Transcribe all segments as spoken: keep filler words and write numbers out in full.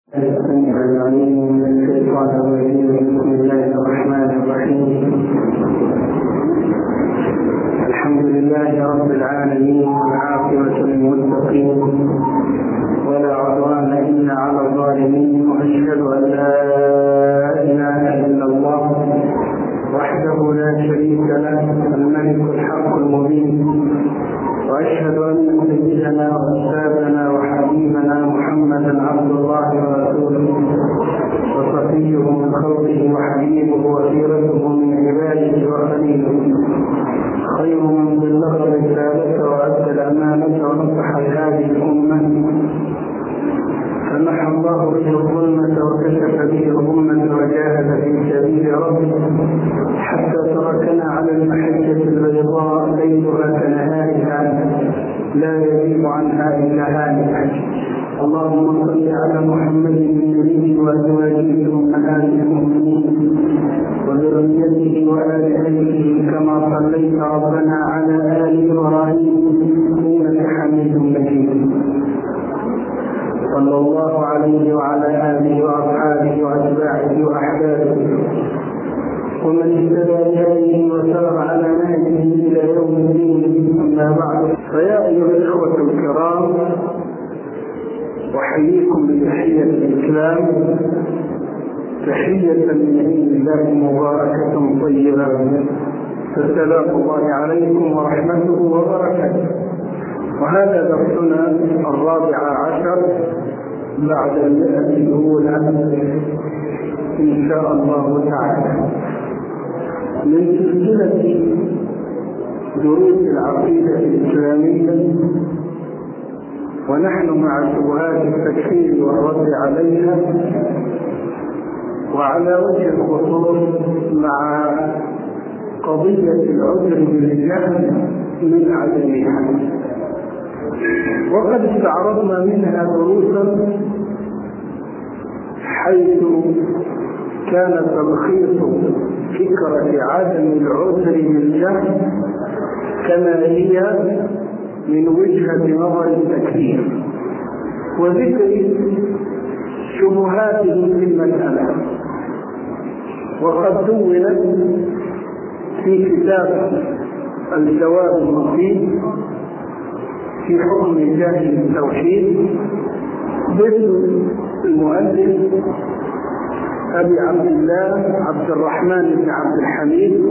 السميع العليم من الشيطان الرجيم. بسم الله الرحمن الرحيم. الحمد لله رب العالمين والعاقبة للمتقين ولا عدوان إلا على الظالمين، وأشهد أن لا إله إلا الله وحده لا شريك له الملك الحق المبين، وأشهد أن سيدنا وأستاذنا وحبيبنا محمدا عبد الله ورسوله وصفيه من خلقه وحبيبه وخيرته من عباده وخليله، خير من بلغ الرسالة وأدى الأمانة ونصح هذه الأمة، فمحى الله به الظلمة وكشف به الغمة وجاهد في سبيل ربه حتى تركنا على المحجة البيضاء ليلها كنهارها لا يزيغ عنها إلا هالك. اللهم صل على محمد النبي وأزواجه أمهات المؤمنين وذريته وآل بيته كما صليت ربنا على آل إبراهيم إنك حميد مجيد. صلى الله عليه وعلى آله وأصحابه وأتباعه وأحبابه ومن اهتدى بهديه وسار على نهجه إلى يوم الدين. أما بعد، فيا أيها الإخوة الكرام، أحييكم بتحية الإسلام، تحية من عند الله مباركة طيبة، فسلام الله عليكم ورحمته وبركاته. وهذا درسنا الرابع عشر بعد المئة الأولى إن شاء الله تعالى من سلسلة دروس العقيدة الإسلامية، ونحن مع شبهات التكفير والرد عليها، وعلى وجه الخصوص مع قضية العذر بالجهل من عدمها. وقد استعرضنا منها دروسا حيث كان تلخيص فكرة عدم العذر بالجهل كما هي من وجهة نظر التكفير، وذكر شبهاتهم في المسألة. وقد دونت في كتاب الجواب المفيد في حكم جاهل التوحيد ضمن المؤلف أبي عبد الله عبد الرحمن بن عبد الحميد،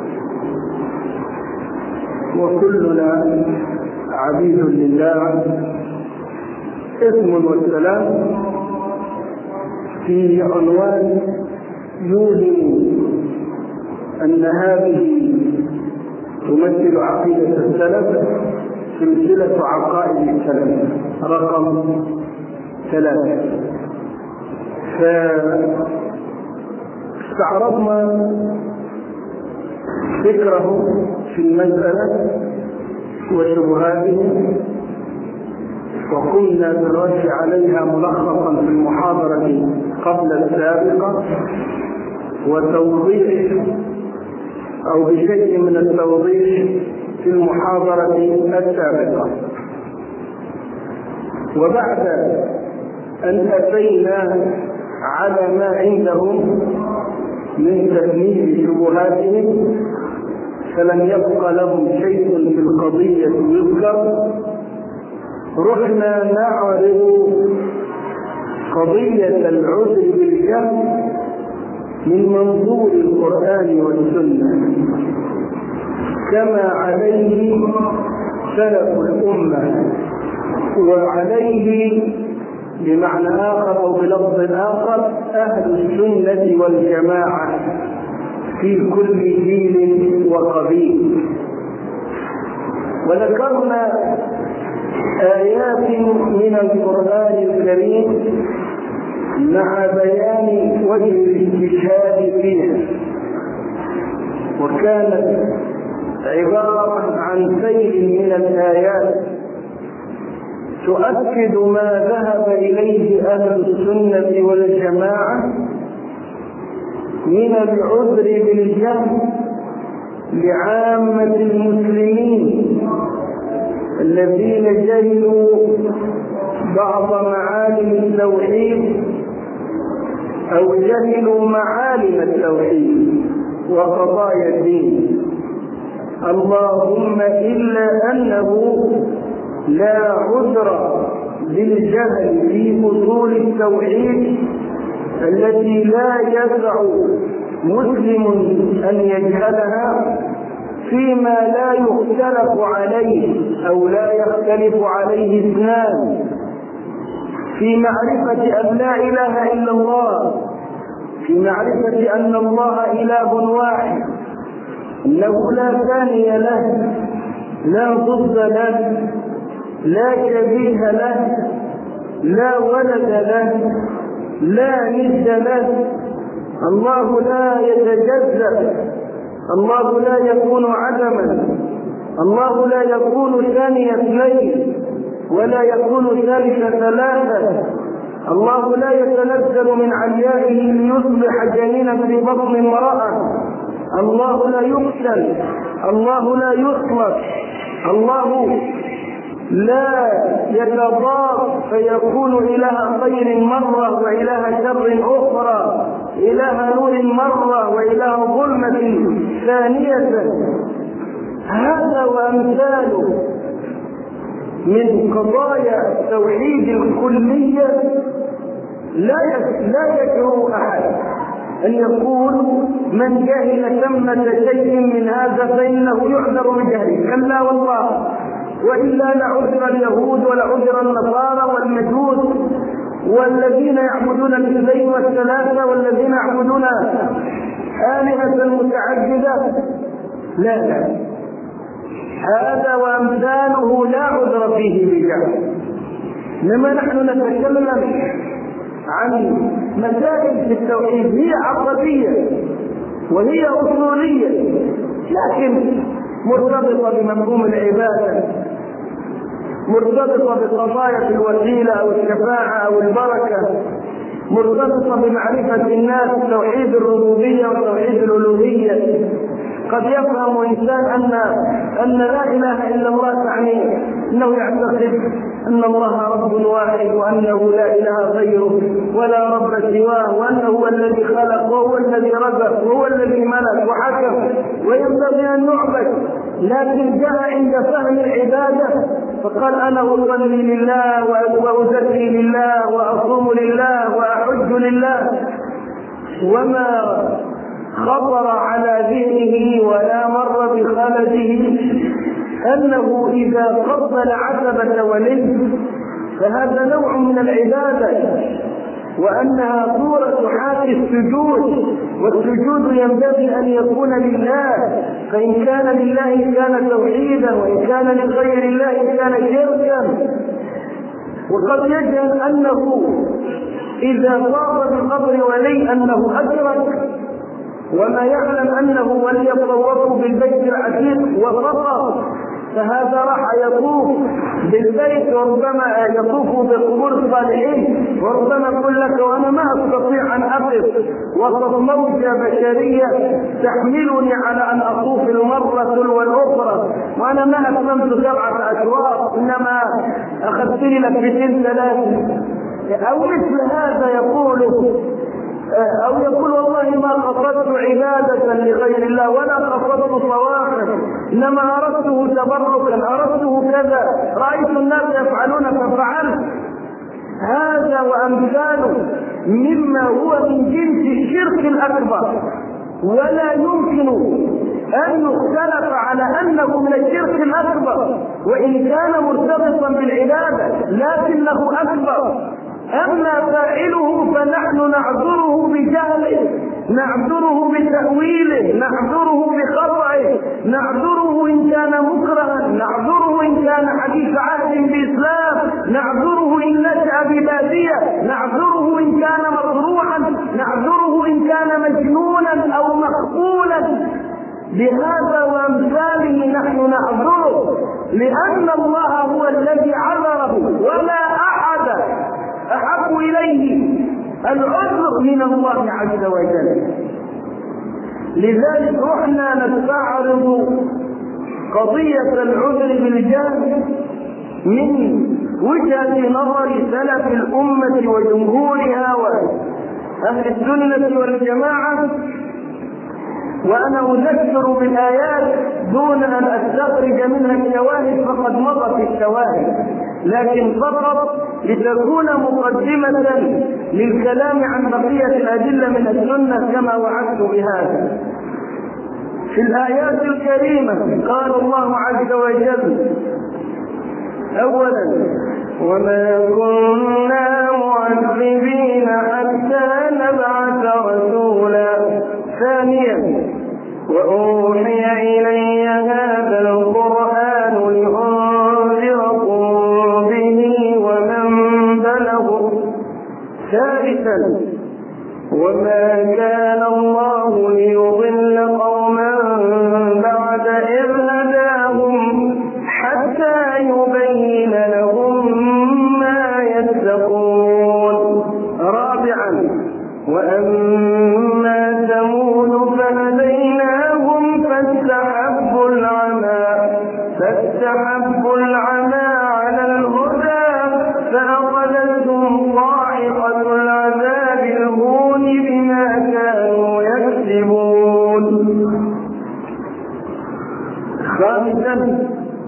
وكلنا عبيد لله، اسم والسلام، في عنوان يوهم أن هذه تمثل عقيدة السلف، سلسلة عقائد السلف رقم ثلاثة. فاستعرضنا فكره في المسألة وشبهاته، وقلنا بالرد عليها ملخصا في المحاضرة قبل السابقة، وتوضيح أو بشيء من التوضيح في المحاضرة السابقة. وبعد أن أتينا على ما عندهم من تفنيد شبهاتهم فلم يبق لهم شيء في القضية يذكر، رحنا نعرض قضية العذر بالجهل من منظور القرآن والسنة كما عليه سلف الأمة، وعليه بمعنى آخر أو بلفظ آخر أهل السنة والجماعة في كل جيل وقبيل. وذكرنا آيات من القرآن الكريم مع بيان وجه الاستشهاد فيها، وكانت عبارة عن سيل من الآيات تؤكد ما ذهب إليه أهل السنة والجماعة من العذر بالجهل لعامة المسلمين الذين جهلوا بعض معالم التوحيد أو جهلوا معالم التوحيد وقضايا الدين، اللهم إلا أنه لا عذر للجهل في أصول التوحيد التي لا يسع مسلم أن يجهلها فيما لا يختلف عليه أو لا يختلف عليه اثنان، في معرفة أن لا إله إلا الله، في معرفة أن الله إله واحد، أنه لا ثاني له، لا ضد له، لا شبيه له، لا ولد له، لا ند له، الله لا يتجزأ، الله لا يكون عدما، الله لا يكون ثاني اثنين ولا يكون ثالث ثلاثة، الله لا يتنزل من عليائه ليصبح جنينا في بطن امرأة، الله لا يقتل، الله لا يخلق، الله لا يتضاد فيكون إله خير مرة وإله شر أخرى، إله نور مرة وإله ظلمة ثانية. هذا وأمثاله من قضايا توحيد الكلية لا لا يجرؤ أحد أن يقول من جهل ثمة شيء من هذا فإنه يعذر بجهله، كلا والله، وإلا لعذر اليهود ولعذر النصارى والمجوس والذين يعبدون الاثنين والثلاثة والذين يعبدون آلهة متعددة. لا لا، هذا وأمثاله لا عذر فيه بجهل. إنما نحن نتكلم عن مسائل في التوحيد هي عقدية وهي أصولية، لكن مرتبطة بمفهوم العبادة، مرتبطة بقضايا في الوسيلة أو الشفاعة أو البركة، مرتبطة بمعرفة الناس توحيد الربوبية وتوحيد الألوهية. قد يفهم إنسان أن أن لا إله إلا الله تعني أنه يعتقد أن الله رب واحد وأنه لا إله غيره ولا رب سواه، وأنه هو الذي خلق وهو الذي رزق وهو الذي ملك وحكم وينبغي أن نعبد. لكن جاء عند فهم العبادة فقال أنا أصلي لله وأزكي لله وأصوم لله وأحج لله، وما خطر على ذهنه ولا مر بخلده أنه إذا قبل عتبة ولي فهذا نوع من العبادة، وأنها صورة حاكي السجود، والسجود ينبغي أن يكون لله، فإن كان لله كان توحيدا وإن كان لغير الله كان شركا. وقد يجهل أنه إذا طاف بقبر ولي أنه أشرك، وما يعلم أنه ولي يطوف بالبيت العتيق وفقط، فهذا راح يطوف بالبيت وربما يطوف بقبور الصالحين، وربما يقول لك وانا ما استطيع ان اقف وسط موجه بشريه تحملني على ان اطوف المره والاخرى، وانا ما اتممت سبعه اشواط انما اخذت لي لفتين ثلاثه، او مثل هذا يقول أو يقول والله ما قصدت عبادة لغير الله ولا قصدت صوافا، إنما أردته تبركا، أردته كذا، رأيت الناس يفعلون ففعلت. هذا وأمثاله مما هو من جنس الشرك الأكبر، ولا يمكن أن يختلف على أنه من الشرك الأكبر وإن كان مرتبطا بالعبادة لكنه أكبر. أما فاعله فنحن نعذره بجهله، نعذره بتأويله، نعذره بخطئه، نعذره إن كان مكرها، نعذره إن كان حديث عهد بإسلام، نعذره إن نشأ ببادية، نعذره إن كان مصروعا، نعذره إن كان مجنونا أو مخبولا. بهذا وأمثاله نحن نعذره، لأن الله هو الذي عذره، ولا أحد أحب إليه العذر من الله عز وجل. لذلك رحنا نستعرض قضية العذر بالجهل من وجهة نظر سلف الأمة وجمهورها أهل السنة والجماعة، وأنا أذكر بالآيات دون أن أستخرج منها الشواهد فقد مضت الشواهد، لكن فقط لتكون مقدمة للكلام عن بقية الأدلة من السنة كما وعدت بهذا. في الآيات الكريمة قال الله عز وجل: أولا وما كنا معذبين حتى نبعث رسولا. ثانيا وأوحي إلي هذا القرآن لأنذركم به ومن بلغ. ثالثا وما كان الله ليضل قوما بعد إذ هداهم حتى يبين لهم ما يتقون. رابعا وأما ثمود فهديناهم فاستحبوا العمى فاستحبوا العمى على الهدى فأخذتهم صاعقة العذاب الهون بما كانوا يكسبون. خامسا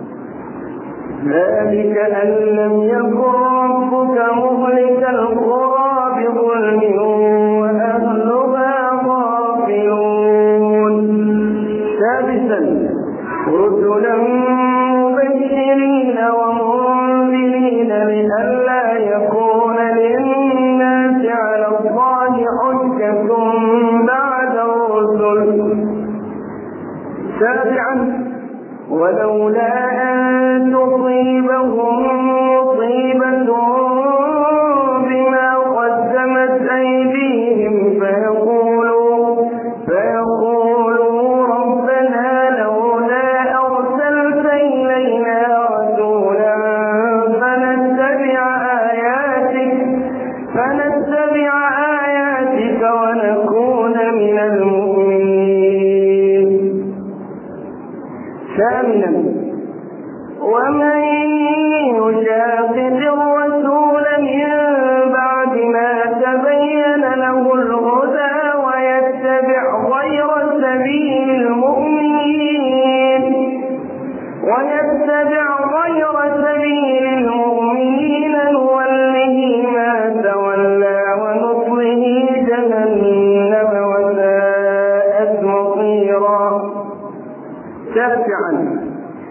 ذلك أن لم يكن ربك مهلك القرى بظلم وأهلها غافلون. سادسا رسلا مبشرين ومنذرين لئلا يكون للناس على الله حجة بعد الرسل. سابعا ولولا أن تصيبهم مصيبة بما قدمت أيديهم فيقولوا فيقولوا ربنا لولا أرسلت إلينا رسولا فنتبع آياتك فنتبع آياتك ونكون من المؤمنين. ثامنا ومن يشاقق الرسول من بعد ما تبين له الهدى ويتبع غير سبيل المؤمنين ويتبع غير سبيل المؤمنين نوله ما تولى ونصله جهنم وساءت مصيرا. تسعا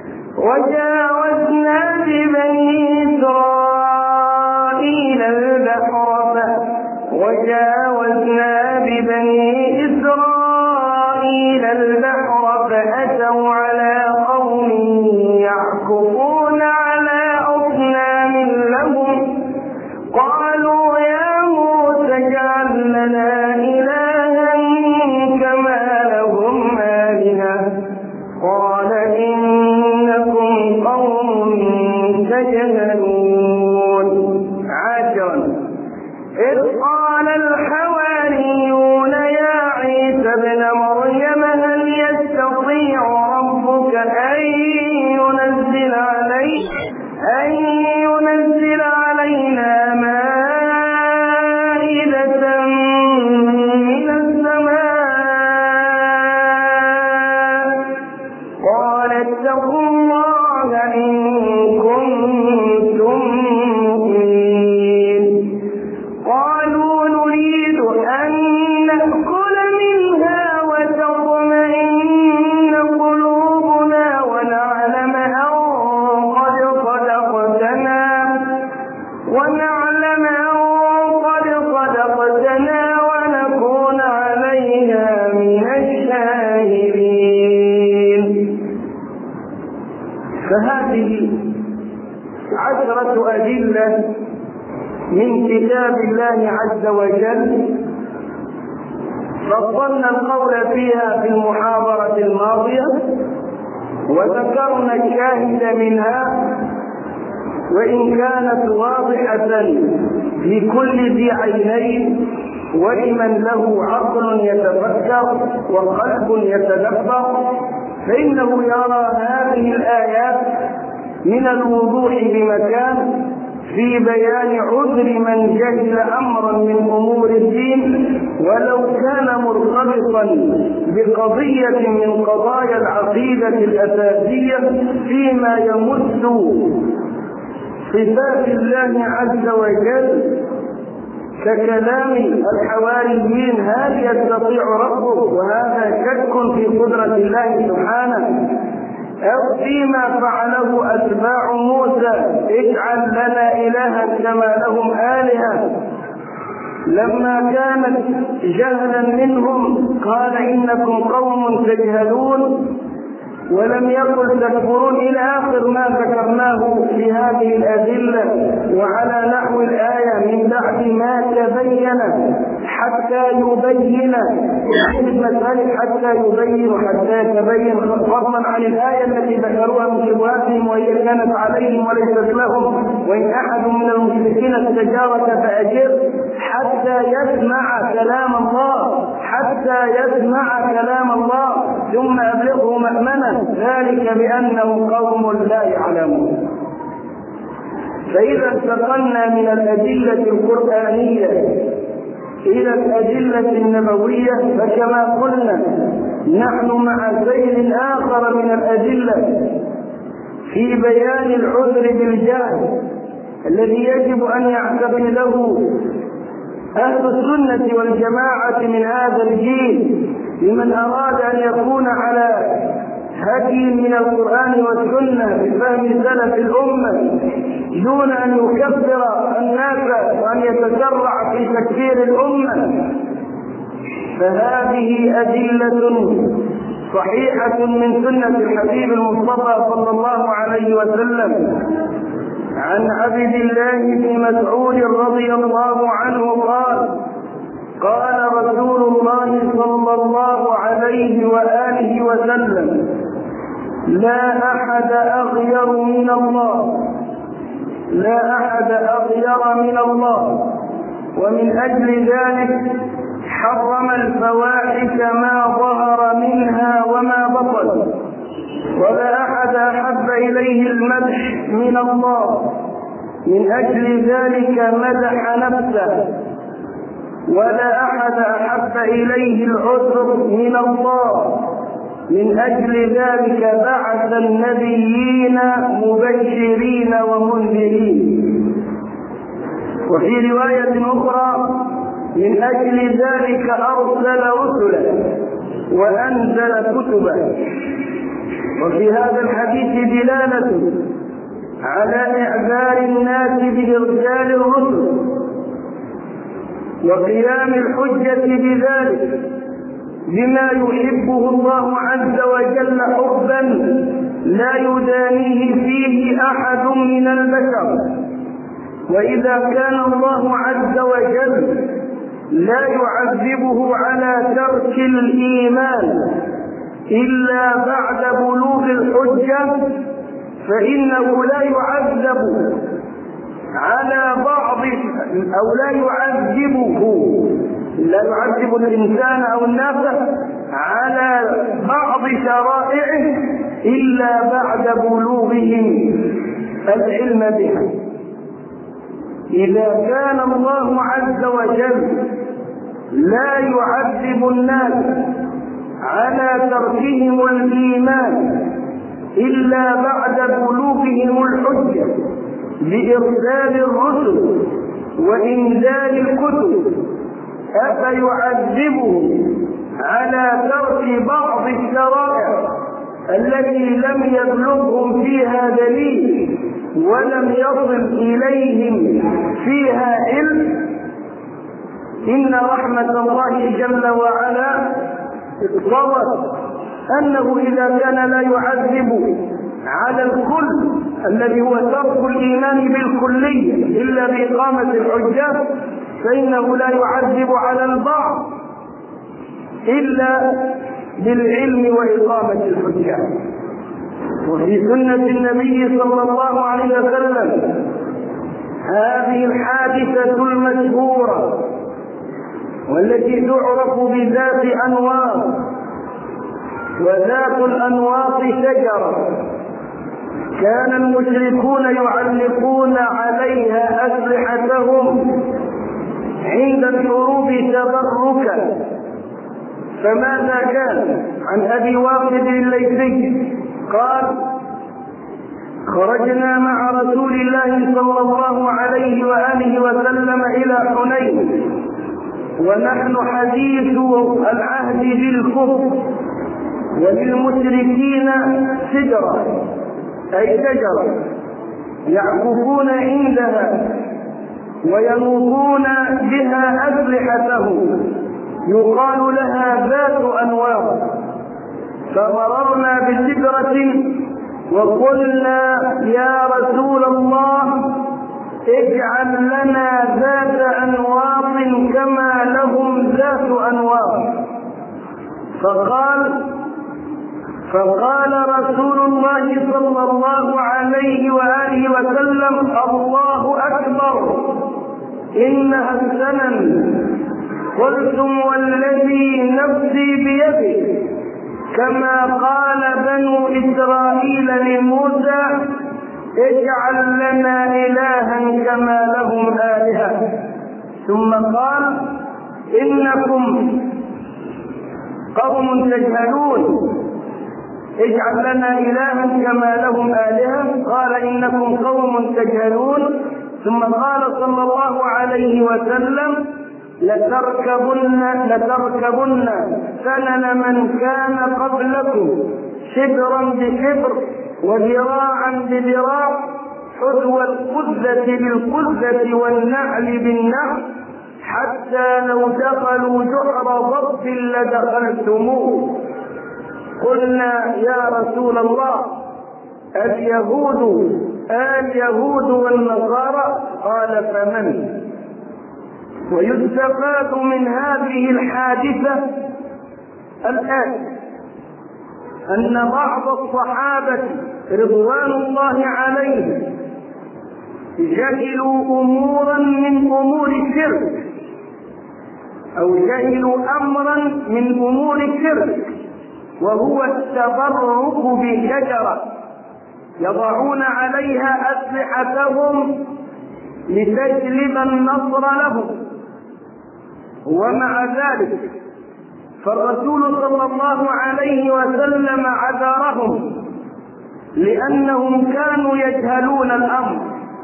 وجاوزنا ببني إسرائيل البحر وجاوزنا ببني إسرائيل البحر فأتوا على قوم يعكفون على أصنام لهم قالوا يا موسى اجعل لنا إلها كما لهم آلهة قال إنكم قوم تجهلون. عاشرا إذ قال الحواريون يا عيسى ابن مريم هل يستطيع ربك أن ينزل علينا أن ينزل علينا مائدة من السماء قال اتقوا الله إن كنتم مؤمنين. قالوا نريد أن نأكل منها وتطمئن قلوبنا ونعلم أن قد صدقتنا ونعلم أن قد صدقتنا ونكون عليها من الشاهدين. فهذه عشرة أدلة من كتاب الله عز وجل فصلنا القول فيها في المحاضرة الماضية وذكرنا الشاهد منها وإن كانت واضحة لكل ذي عينين ولمن له عقل يتفكر وقلب يتدبر فإنه يرى هذه الآيات من الوضوح بمكان في بيان عذر من جهل أمرا من أمور الدين ولو كان مرتبطا بقضية من قضايا العقيدة الأساسية فيما يمس صفات الله عز وجل ككلام الحواريين هل يستطيع ربه، وهذا شك في قدرة الله سبحانه، أو فيما فعله أتباع موسى اجعل لنا إلها كما لهم آلهة، لما كانت جهلا منهم قال إنكم قوم تجهلون، ولم يقل تكفرون إلى آخر ما ذكرناه في هذه الأدلة. وعلى نحو الآية من بعد ما تبين حتى يبين المسألة حتى يبين حتى يتبين فضلا عن الآية التي ذكروها من شبهاتهم وهي كانت عليهم وليست لهم، وإن أحد من المشركين استجارك فأجر حتى يسمع كلام الله حتى يسمع كلام الله ثم أبلغه مأمنه، ذلك بأنهم قوم لا يعلمون. فإذا انتقلنا من الأدلة القرآنية إلى الأدلة النبوية فكما قلنا نحن مع سير آخر من الأدلة في بيان العذر بالجهل الذي يجب أن يعتقده أهل السنة والجماعة من هذا الجيل لمن أراد أن يكون على هدي من القرآن والسنة بفهم سلف الأمة دون أن يكفر الناس وأن يتسرع في تكفير الأمة. فهذه أدلة صحيحة من سنة الحبيب المصطفى صلى الله عليه وسلم. عن عبد الله بن مسعود رضي الله عنه قال قال رسول الله صلى الله عليه وآله وسلم لا أحد أغير من الله لا أحد أغير من الله ومن أجل ذلك حرم الفواحش ما ظهر منها وما بطن، ولا أحد أحب إليه المدح من الله من أجل ذلك مدح نفسه، ولا أحد أحب إليه العذر من الله من أجل ذلك بعث النبيين مبشرين ومنذرين. وفي رواية أخرى من أجل ذلك أرسل رسلا وأنزل كتبا. وفي هذا الحديث دلالة على إعذار الناس بإرسال الرسل وقيام الحجة بذلك بما يحبه الله عز وجل حبا لا يدانيه فيه أحد من البشر. وإذا كان الله عز وجل لا يعذبه على ترك الإيمان إلا بعد بلوغ الحجة فإنه لا يعذب على بعض أو لا يعذبه لا يعذب الإنسان أو الناس على بعض شرائعه إلا بعد بلوغهم العلم بها. إذا كان الله عز وجل لا يعذب الناس على تركهم الإيمان إلا بعد بلوغهم الحجة بإرسال الرسل وإنزال الكتب، أفيعذبهم على ترك بعض الشرائع التي لم يبلغهم فيها دليل ولم يصل إليهم فيها علم؟ إن رحمة الله جل وعلا اقتضت أنه إذا كان لا يعذب على الكل الذي هو ترك الإيمان بالكلية إلا بإقامة الحجة فإنه لا يعذب على البعض إلا بالعلم وإقامة الحجة. وفي سنة النبي صلى الله عليه وسلم هذه الحادثة المشهورة والتي تعرف بذات أنواط، وذات الأنواط شجرة كان المشركون يعلقون عليها أسلحتهم عند الحروب التبرك. فماذا كان؟ عن أبي واقد الليثي قال: خرجنا مع رسول الله صلى الله عليه وآله وسلم إلى حنين ونحن حديث العهد بالكفر، وللمشركين شجرة أي شجرة يعكفون عندها وينوطون بها أسلحتهم يقال لها ذات أنواط. فمررنا بشجرة وقلنا: يا رسول الله اجعل لنا ذات أنواط كما لهم ذات أنواط. فقال فقال رسول الله صلى الله عليه وآله وسلم: الله أكبر، إنها السنن. قلتم: والذي نفسي بيده، كما قال بنو إسرائيل لموسى: اجعل لنا إلها كما لهم آلهة. ثم قال: إنكم قوم تجهلون، اجعل لنا إلها كما لهم آلهة. قال: إنكم قوم تجهلون. ثم قال صلى الله عليه وسلم: لتركبن لتركبن سنن من كان قبلكم شبرا بشبر وذراعا بذراع، حذو القذة بالقذة والنعل بالنعل، حتى لو دخلوا جحر ضب لدخلتموه. قلنا: يا رسول الله اليهود اليهود والنصارى؟ قال: فمن؟ ويستفاد من هذه الحادثة الآن أن بعض الصحابة رضوان الله عليهم جهلوا أمورا من أمور الشرك، أو جهلوا أمرا من أمور الشرك، وهو التبرك بشجرة يضعون عليها أسلحتهم لتجلب النصر لهم. ومع ذلك فالرسول صلى الله عليه وسلم عذرهم لأنهم كانوا يجهلون الأمر،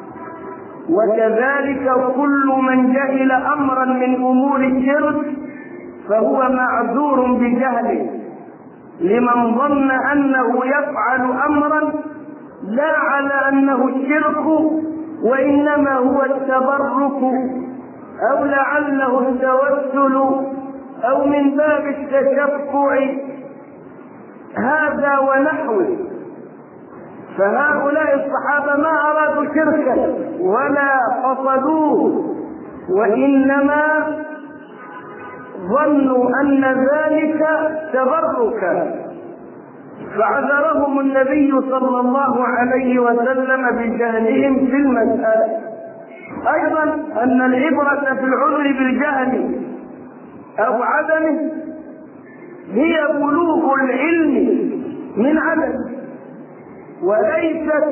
وكذلك كل من جهل أمرا من أمور الشرك فهو معذور بجهله، لمن ظن أنه يفعل أمرا لا على أنه الشرك وإنما هو التبرك، أو لعله التوسل، أو من باب التشفع، هذا ونحوه. فهؤلاء الصحابة ما أرادوا شركا ولا قصدوه، وإنما ظنوا أن ذلك تبركا، فعذرهم النبي صلى الله عليه وسلم بجهلهم في المسألة. أيضا أن العبرة في العذر بالجهل أو عدمه هي بلوغ العلم من عدم، وليست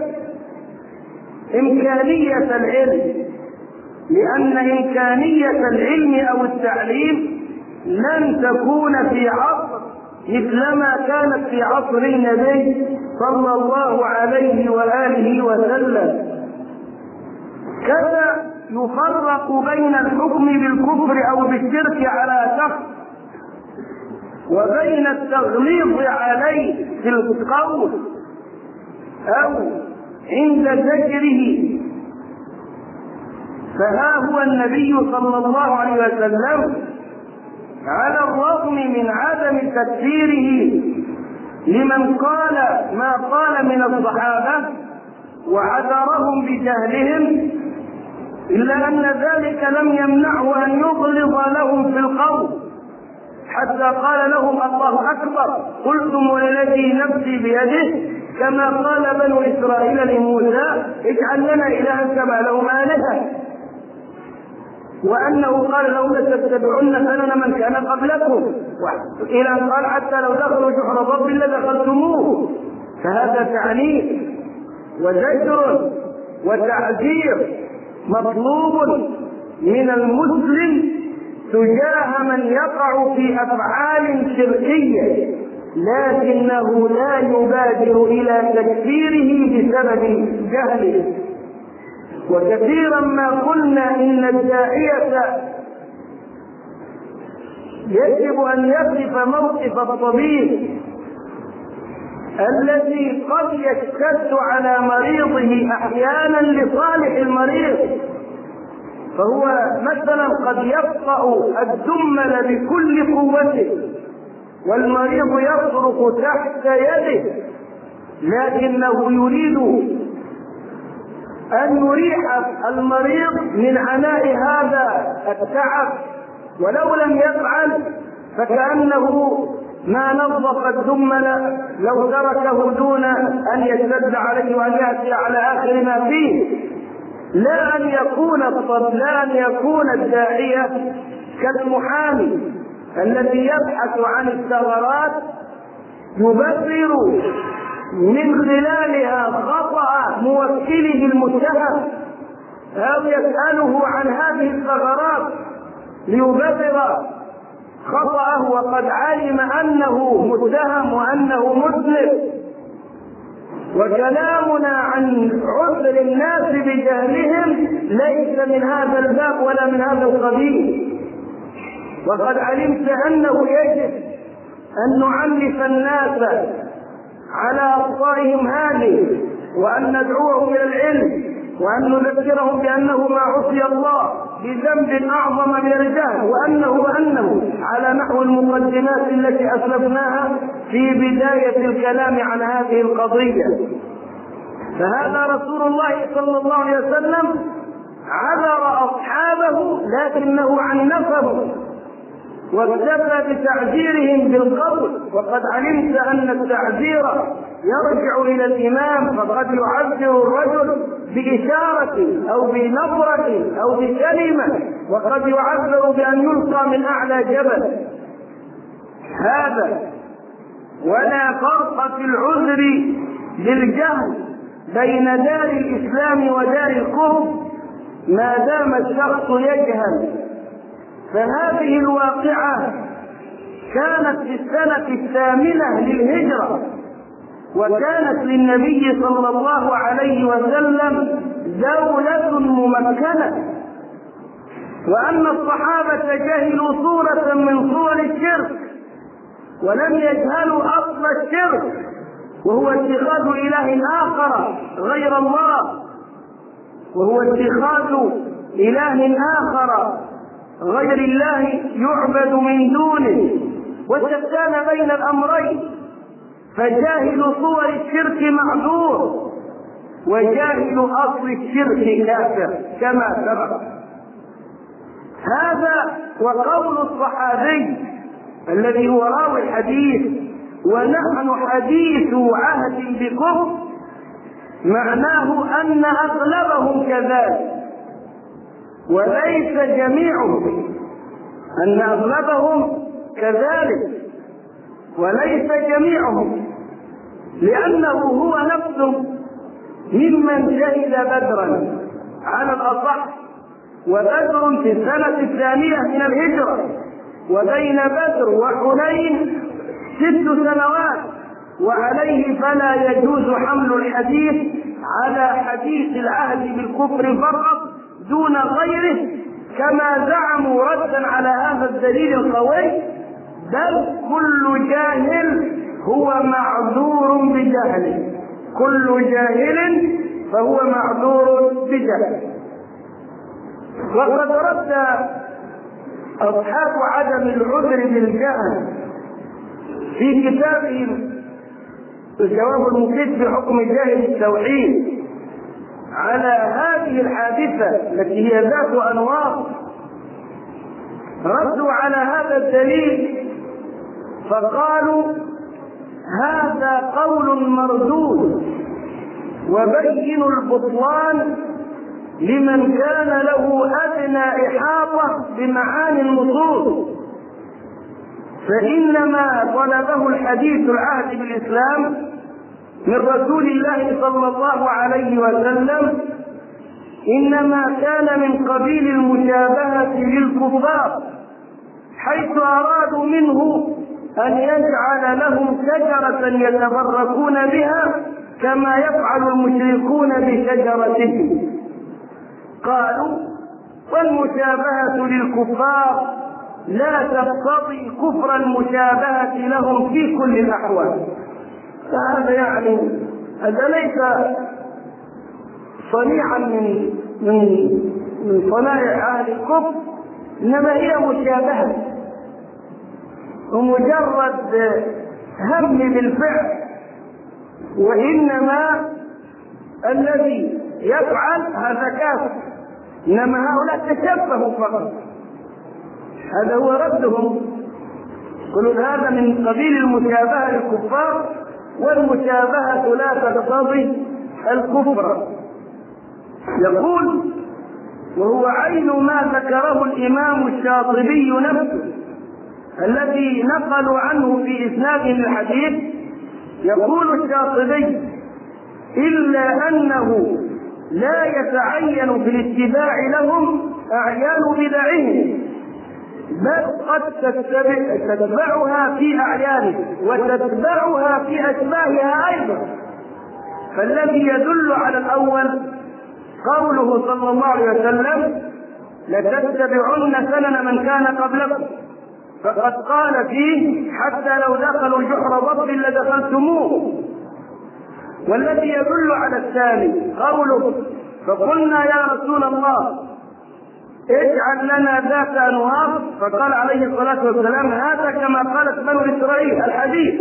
إمكانية العلم، لأن إمكانية العلم أو التعليم لن تكون في عصر مثلما كانت في عصر النبي صلى الله عليه وآله وسلم. كذا يفرق بين الحكم بالكفر أو بالشرك على شخص وبين التغليظ عليه في القول أو عند زجره. فها هو النبي صلى الله عليه وسلم على الرغم من عدم تكفيره لمن قال ما قال من الصحابة وعذرهم بجهلهم، إلا أن ذلك لم يمنعه أن يغلظ لهم في القول، حتى قال لهم: الله أكبر، قلتم والذي نفسي بيده، كما قال بنو إسرائيل لموسى: اجعل لنا إلها كما لهم آلهة. وأنه قال لهم: لتتبعن سنن من كان قبلكم، إلى أن قال: حتى لو دخلوا جحر ضب لدخلتموه. فهذا تعنيف وزجر وتعذير مطلوب من المسلم في تجاه من يقع في أفعال شركية، لكنه لا يبادر إلى تكفيره بسبب جهله. وكثيرا ما قلنا إن الداعية يجب أن يقف موقف الطبيب الذي قد يشتد على مريضه أحيانا لصالح المريض، فهو مثلا قد يقطع الدمل بكل قوته والمريض يصرخ تحت يده، لكنه يريد أن يريح المريض من عناء هذا التعب، ولو لم يفعل فكأنه ما نظف الدمل لو تركه دون أن يشتد عليه وأن يأتي على آخر ما فيه. لا أن يكون لا أن يكون الداعية كالمحامي الذي يبحث عن الثغرات يبرر من خلالها خطأ موكله المتهم، أو يسأله عن هذه الثغرات ليبرر خطأه وقد علم أنه متهم وأنه مذنب. وكلامنا عن عذر الناس بجهلهم ليس من هذا الباب ولا من هذا القبيل. وقد علمت أنه يجب أن نعنف الناس على أخطائهم هذه، وأن ندعوهم إلى العلم، وأن نذكرهم بأنه ما عصي الله بذنب أعظم من الجهل، وأنه وأنه على نحو المقدمات التي أسلفناها في بداية الكلام عن هذه القضية. فهذا رسول الله صلى الله عليه وسلم عذر أصحابه لكنه عنفهم واكتفى بتعذيرهم بالقول. وقد علمت أن التعذير يرجع إلى الإمام، فقد يعذر الرجل بإشارة أو بنظرة أو بكلمة، وقد يعذر بأن يلقى من أعلى جبل. هذا ولا فرق في العذر بالجهل بين دار الإسلام ودار الكفر ما دام الشخص يجهل. فهذه الواقعة كانت في السنة الثامنة للهجرة، وكانت للنبي صلى الله عليه وسلم دولة ممكنة، وأن الصحابة جهلوا صورة من صور الشرك ولم يجهلوا أصل الشرك، وهو اتخاذ إله آخر غير الله، وهو اتخاذ إله آخر غير الله يعبد من دونه، وشتان بين الأمرين. فجاهل صور الشرك معذور، وجاهل أصل الشرك كافر كما سبق. هذا وقول الصحابي الذي هو راوي الحديث ونحن حديث عهد بكم، معناه أن أغلبهم كذلك وليس جميعهم، أن أغلبهم كذلك وليس جميعهم، لأنه هو نفسه ممن شهد بدرا على الأصح، وبدر في السنة الثانية من الهجرة، وبين بدر وحنين ست سنوات، وعليه فلا يجوز حمل الحديث على حديث العهد بالكفر فقط دون غيره كما زعموا ردا على هذا الدليل القوي، بل كل جاهل هو معذور بجهله، كل جاهل فهو معذور بجهله. وقد رد أصحاب عدم العذر بالجهل في كتابهم الجواب المفيد في حكم جاهل التوحيد على هذه الحادثة التي هي ذات أنواط، ردوا على هذا الدليل فقالوا هذا قول مردود وبين البطلان لمن كان له أدنى إحاطة بمعاني النصوص، فإنما طلبه الحديث العهد بالإسلام من رسول الله صلى الله عليه وسلم إنما كان من قبيل المشابهة للكفار حيث أرادوا منه أن يجعل لهم شجرة يتبركون بها كما يفعل المشركون بشجرته. قالوا والمشابهة للكفار لا تقتضي كفر المشابهة لهم في كل الأحوال. فهذا يعني هذا ليس صنيعا من من من صنائع أهل الكفر، إنما هي مشابهة ومجرد هم بالفعل، وإنما الذي يفعل هذا كافر، إنما هؤلاء تشبهوا فقط. هذا هو ردهم، يقولون هذا من قبيل المشابهة للكفار، والمشابهة لا تقتضي الكفر. يقول وهو عين ما ذكره الإمام الشاطبي نفسه الذي نقلوا عنه في إسناده الحديث. يقول الشاطبي إلا أنه لا يتعين في الاتباع لهم أعيان بدعهم، بل قد تتبعها في أعيانه وتتبعها في أشباهها أيضا. فالذي يدل على الأول قوله صلى الله عليه وسلم لتتبعن سنن من كان قبلكم، فقد قال فيه حتى لو دخلوا جحر ضب لدخلتموه. والذي يدل على الثاني قوله فقلنا يا رسول الله اجعل لنا ذات أنوار، فقال عليه الصلاة والسلام هذا كما قالت بنو إسرائيل الحديث.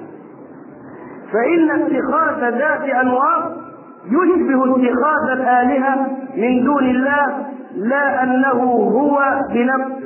فإن اتخاذ ذات أنوار يشبه اتخاذ الآلهة من دون الله، لا أنه هو بنفسه.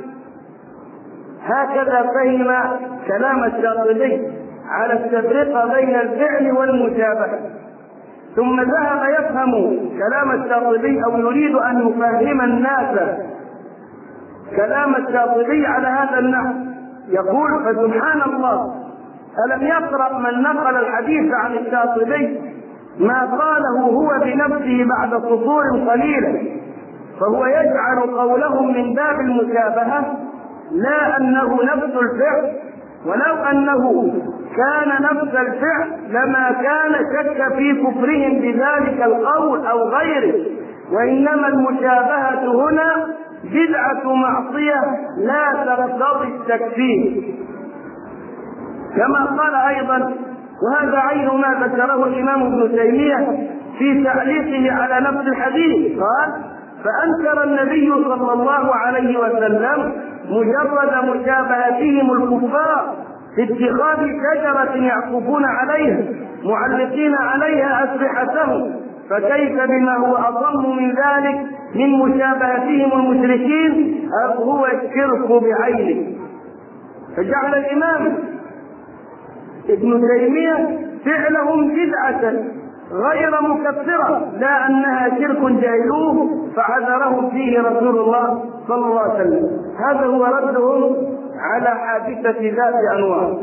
هكذا فهم كلام الشاطبي على التفرقة بين الفعل والمشابهة. ثم ذهب يفهم كلام الشاطبي أو يريد أن يفهم الناس كلام الشاطبي على هذا النحو. يقول فسبحان الله ألم يقرأ من نقل الحديث عن الشاطبي ما قاله هو بنفسه بعد سطور قليلة، فهو يجعل قولهم من باب المشابهة لا أنه نفس الفعل، ولو أنه كان نفس الفعل لما كان شك في كفرهم بذلك القول أو غيره، وإنما المشابهة هنا بدعة معصية لا تقتضي التكفير. كما قال أيضا وهذا عين ما ذكره الإمام ابن تيمية في تعليقه على نفس الحديث، قال فأنكر النبي صلى الله عليه وسلم مجرد مشابهتهم الكفار في اتخاذ شجرة يعكفون عليها معلقين عليها أسلحتهم، فكيف بما هو أضم من ذلك من مشابهتهم المشركين أو هو الشرك بعينه. فجعل الإمام ابن تيمية فعلهم بدعة غير مكفرة، لا أنها شرك جاهلوه فعذرهم فيه رسول الله صلى الله عليه وسلم. هذا هو ردهم على حادثة ذات أنوار.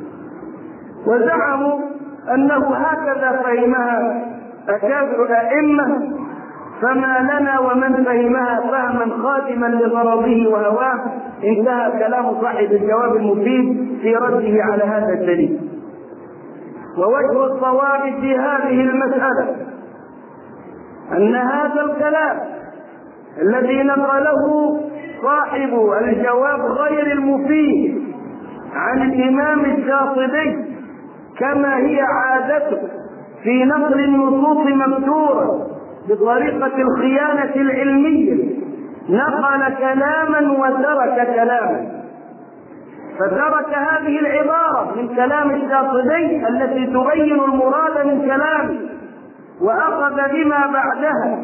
وزعموا أنه هكذا فهمها أكابر الأئمة، فما لنا ومن فهمها فهما خادما لغرضه وهواه. انتهى كلام صاحب الجواب المفيد في رده على هذا الدليل. ووجه الصواب في هذه المسألة أن هذا الكلام الذي نقله صاحب الجواب غير المفيد عن الإمام الشاطبي كما هي عادته في نقل النصوص مكتورة بطريقة الخيانة العلمية، نقل كلاما وترك كلاما، فترك هذه العبارة من كلام الشاطبي التي تبين المراد من كلامه وأخذ بما بعدها،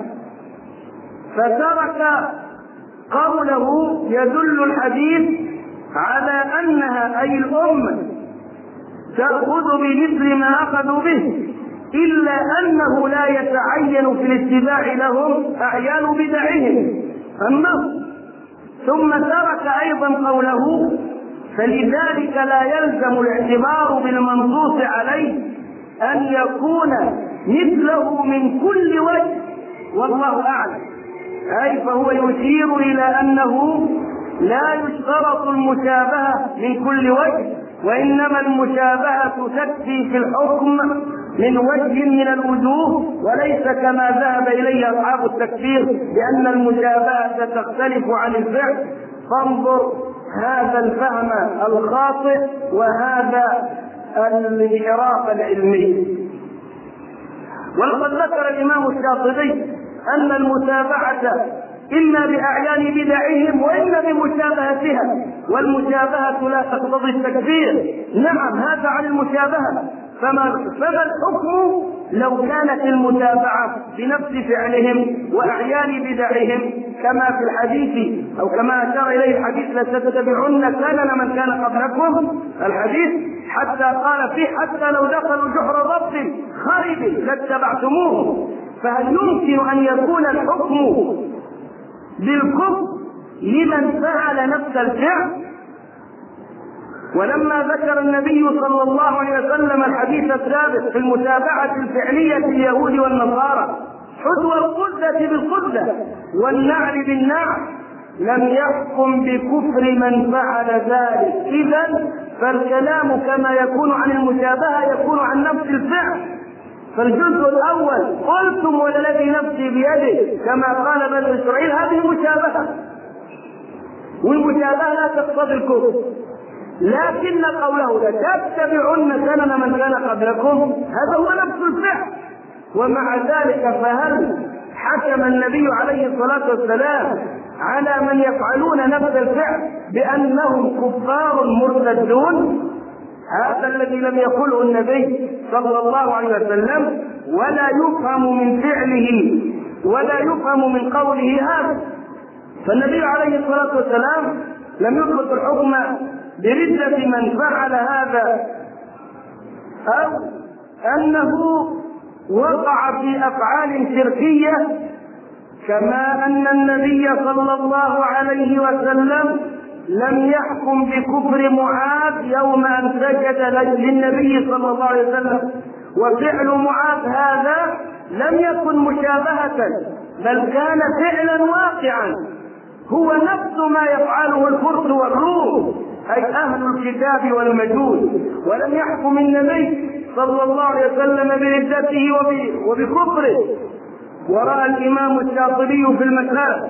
فترك قوله يدل الحديث على أنها أي الأمة تأخذ بمثل ما أخذوا به، إلا أنه لا يتعين في الاتباع لهم أعيان بدعهم أما. ثم ترك أيضا قوله فلذلك لا يلزم الاعتبار بالمنصوص عليه أن يكون مثله من كل وجه والله أعلم، أي فهو يشير إلى أنه لا يشترط المشابهة من كل وجه، وإنما المشابهة تكفي في الحكم من وجه من الوجوه، وليس كما ذهب إليه أصحاب التكفير بأن المشابهة تختلف عن الفعل. فانظر هذا الفهم الخاطئ وهذا الانحراف العلمي. ولقد ذكر الإمام الشاطبي أن المتابعة إما بأعيان بدعهم وإما بمشابهتها، والمشابهة لا تقتضي التكفير. نعم هذا عن المشابهة، فما, فما الحكم لو كانت المتابعة بنفس فعلهم وأعيان بدعهم كما في الحديث أو كما أشار إليه الحديث لتتبعن سنن من كان قبلكم الحديث، حتى قال فيه حتى لو دخلوا جحر ضب خرب لاتبعتموه. فهل يمكن أن يكون الحكم بالكفر لمن فعل نفس الفعل؟ ولما ذكر النبي صلى الله عليه وسلم الحديث السابق في المتابعة الفعلية لليهود والنصارى حذو القدة بالقدة والنعل بالنعل، لم يحكم بكفر من فعل ذلك. إذن فالكلام كما يكون عن المشابهة يكون عن نفس الفعل. فالجزء الأول قلتم والذي نفسي بيده كما قال بنو إسرائيل هذه مشابهة، والمشابهة لا تقتضي الكفر، لكن قوله لتتبعن سنن من كان قبلكم هذا هو نفس الفعل. ومع ذلك فهل حكم النبي عليه الصلاة والسلام على من يفعلون نفس الفعل بأنهم كفار مرتدون؟ هذا الذي لم يقله النبي صلى الله عليه وسلم، ولا يفهم من فعله ولا يفهم من قوله هذا. فالنبي عليه الصلاة والسلام لم يطلق الحكم بردة من فعل هذا أو أنه وقع في أفعال شركية، كما أن النبي صلى الله عليه وسلم لم يحكم بكفر معاذ يوم أن سجد للنبي صلى الله عليه وسلم. وفعل معاذ هذا لم يكن مشابهة بل كان فعلا واقعا، هو نفس ما يفعله الفرس والروم أي أهل الكتاب والمجوس، ولم يحكم النبي صلى الله عليه وسلم بردته وبكفره. ورأى الإمام الشاطبي في المسألة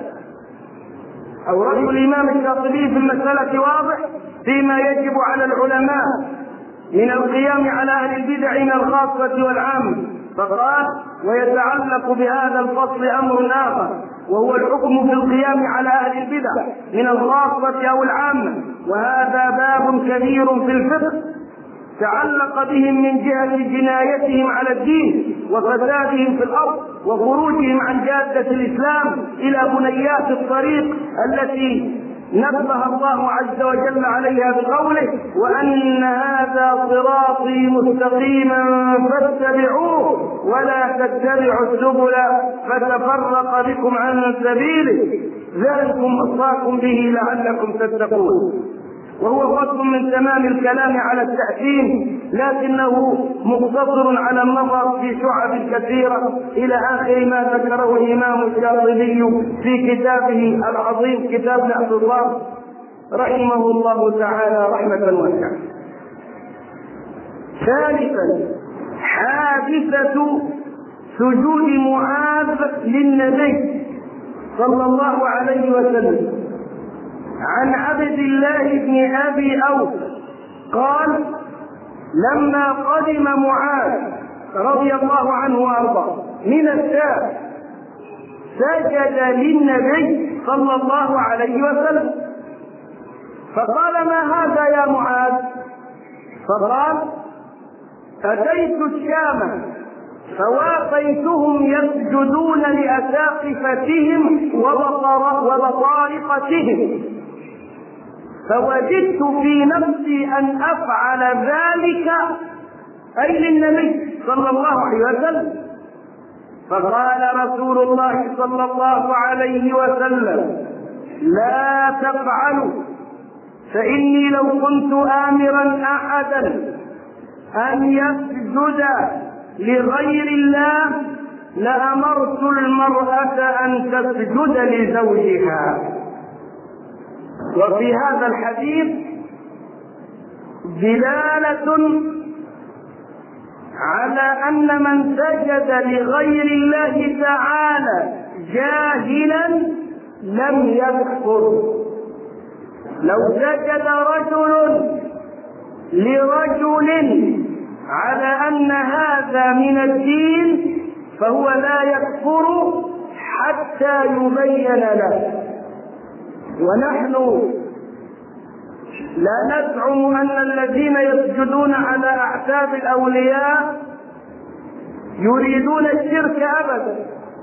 أو رأي الإمام الشاطبي في المسألة واضح فيما يجب على العلماء من القيام على أهل البدع من الخاصة والعامة، فقال ويتعلق بهذا الفصل أمر آخر وهو الحكم في القيام على أهل البدع من الخاصة أو العامة، وهذا باب كبير في الفقه تعلق بهم من جهة جنايتهم على الدين وفسادهم في الأرض وخروجهم عن جادة الإسلام إلى بنيات الطريق التي نبه الله عز وجل عليها بقوله وأن هذا صراطي مستقيما فاتبعوه ولا تتبعوا السبل فتفرق بكم عن سبيله ذلكم وصاكم به لعلكم تتقون. وهو فصل من تمام الكلام على التحكيم، لكنه مقتصر على النظر في شعب كثيرة إلى آخر ما ذكره الإمام الشاطبي في كتابه العظيم كتاب نحل الله رحمه الله تعالى رحمة واسعة. ثالثا حادثة سجود معاذ للنبي صلى الله عليه وسلم. عن عبد الله بن أبي أوف قال لما قدم معاذ رضي الله عنه وأرضاه من الشام سجد للنبي صلى الله عليه وسلم، فقال ما هذا يا معاذ؟ فقال أتيت الشام فواقيتهم يسجدون لأساقفتهم وبطارقتهم فوجدت في نفسي أن أفعل ذلك أي للنبي صلى الله عليه وسلم. فقال رسول الله صلى الله عليه وسلم لا تفعلوا، فإني لو كنت آمرا أحدا أن يسجد لغير الله لأمرت المرأة أن تسجد لزوجها. وفي هذا الحديث دلالة على أن من سجد لغير الله تعالى جاهلا لم يكفر. لو سجد رجل لرجل على أن هذا من الدين فهو لا يكفر حتى يبين له. ونحن لا نزعم أن الذين يسجدون على أعتاب الأولياء يريدون الشرك أبدا،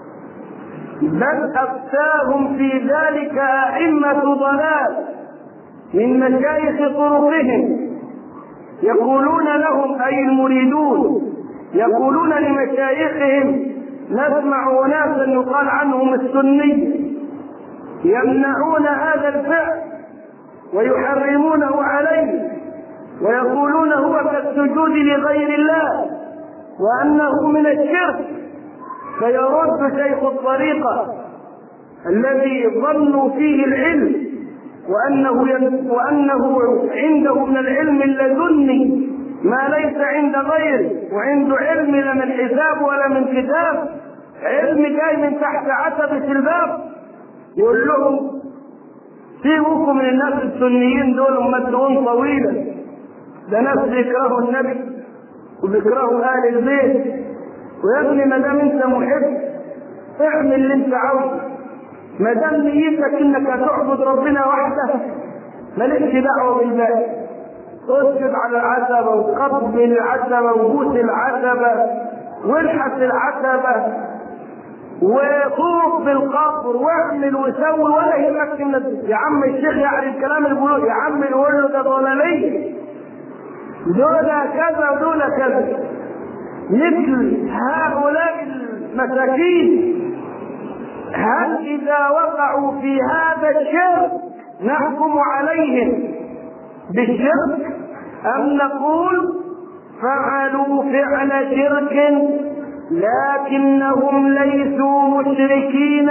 بل أفتاهم في ذلك أئمة ضلال من مشايخ طرقهم، يقولون لهم أي المريدون يقولون لمشايخهم: نسمع أناسا يقال عنهم السني يمنعون هذا الفعل ويحرمونه عليه ويقولون هو كالسجود لغير الله وأنه من الشرك. فيرد شيخ الطريقة الذي ظنوا فيه العلم وأنه, وأنه عنده من العلم اللدني ما ليس عند غيره، وعنده علم لا من حساب ولا من كتاب، علم جاي من تحت عتبة الباب. يقول لهم: سيبوكم من الناس السنيين دول مدعون طويلا، ده ناس بيكرهوا النبي وبيكرهوا آل البيت، ويا ابني ما دام انت محب اعمل اللي انت عاوزه، ما دام نيتك انك تعبد ربنا وحده مالكش دعوه بالباقي. اسجد على العتبه وقبل العتبه وبوس العتبه والحس العتبه وطوف بالقبر واعمل وسوي ولا يهمك الناس. يا عم الشيخ يعرف كلام البلوغ، يا عم يقول له ده ضلاليه، دول كذا ودول كذا. مثل هؤلاء المساكين هل إذا وقعوا في هذا الشرك نحكم عليهم بالشرك أم نقول فعلوا فعل شرك لكنهم ليسوا مشركين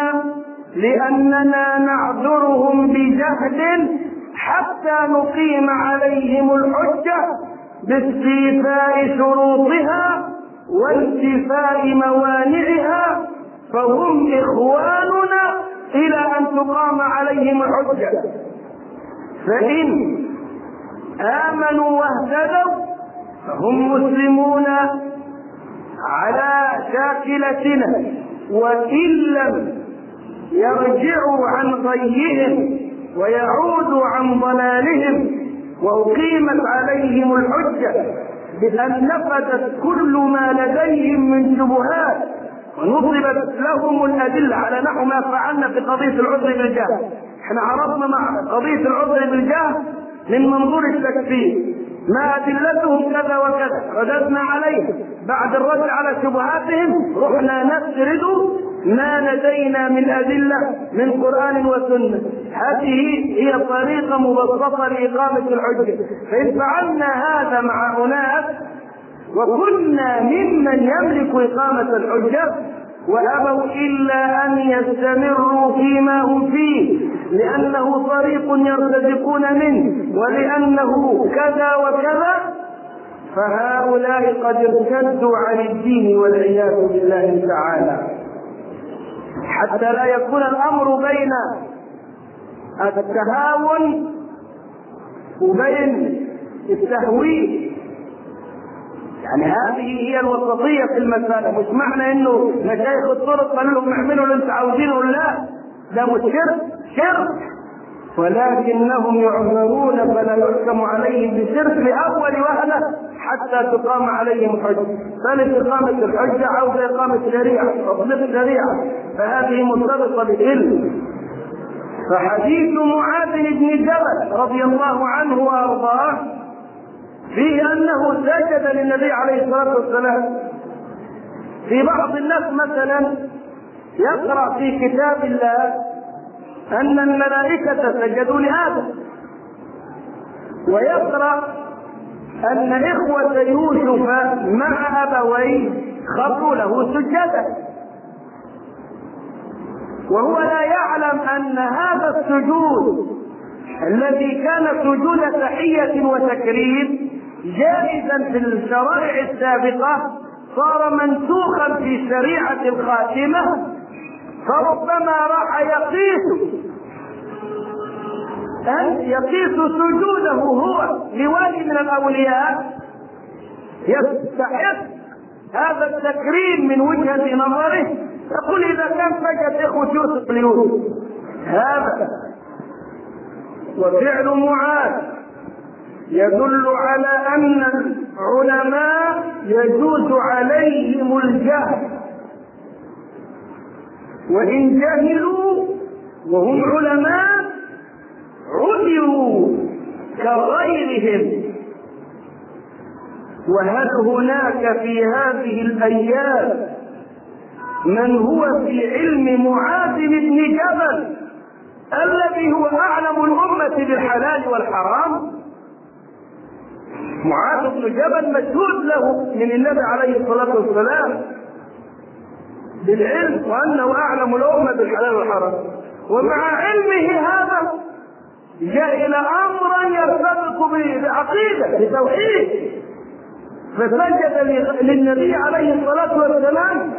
لأننا نعذرهم بجهل حتى نقيم عليهم الحجة باستيفاء شروطها وانتفاء موانعها، فهم إخواننا إلى أن تقام عليهم الحجة. فإن آمنوا واهتدوا فهم مسلمون على شاكلتنا، وإن لم يرجعوا عن غيهم ويعودوا عن ضلالهم وأقيمت عليهم الحجة بأن نفذت كل ما لديهم من شبهات ونصبت لهم الأدلة على نحو ما فعلنا في قضية العذر بالجهل. احنا عرضنا مع قضية العذر بالجهل من منظور التكفير ما أدلتهم كذا وكذا، رددنا عليه بعد الرد على شبهاتهم رحنا نسرد ما لدينا من أدلة من قرآن وسنة. هذه هي طريقة مبسطة لإقامة الحجة. فإن فعلنا هذا مع أناس وكنا ممن يملك إقامة الحجة وأبوا إلا أن يستمروا فيما هم فيه لأنه طريق يرتزقون منه ولأنه كذا وكذا، فهؤلاء قد ارتدوا عن الدين والعياذ بالله تعالى. حتى لا يكون الأمر بين التهاون وبين التهويل، يعني هذه هي الوسطية في المسألة. مش معنى انه مشايخ الطرق قالوا لهم اعملوا اللي انت عاوزينه، لا، ده مش شرك، شرك، ولكنهم يعذرون فلا يحكم عليهم بالشرك لأول وهلة حتى تقام عليهم حجة. ثالث إقامة الحجة عاوز إقامة شريعة، تطبيق شريعة، فهذه مرتبطة بالعلم. فحديث معاذ بن جبل رضي الله عنه وأرضاه فيه أنه سجد للنبي عليه الصلاة والسلام. في بعض الناس مثلا يقرأ في كتاب الله أن الملائكة سجدوا لآدم، ويقرأ أن إخوة يوسف مع أبويه خروا له سجدا، وهو لا يعلم أن هذا السجود الذي كان سجود تحية وتكريم جائزا في الشرائع السابقة صار منسوخا في شريعة الخاتمة، فربما راح يقيس أن يقيس سجوده هو لولي من الأولياء يستحق هذا التكريم من وجهة نظره، يقول إذا كان سجد إخوة يوسف ليوسف هذا. وفعل معاذ يدل على أن العلماء يجوز عليهم الجهل، وإن جهلوا وهم علماء عذروا كغيرهم. وهل هناك في هذه الأيام من هو في علم معاذ بن جبل الذي هو أعلم الأمة بالحلال والحرام؟ معاذ بن جبل مشهود له من النبي عليه الصلاة والسلام بالعلم وأنه أعلم الأمة بالحلال والحرام، ومع علمه هذا جاء أمرا يرتبط بعقيدة بتوحيد، فسجد للنبي عليه الصلاة والسلام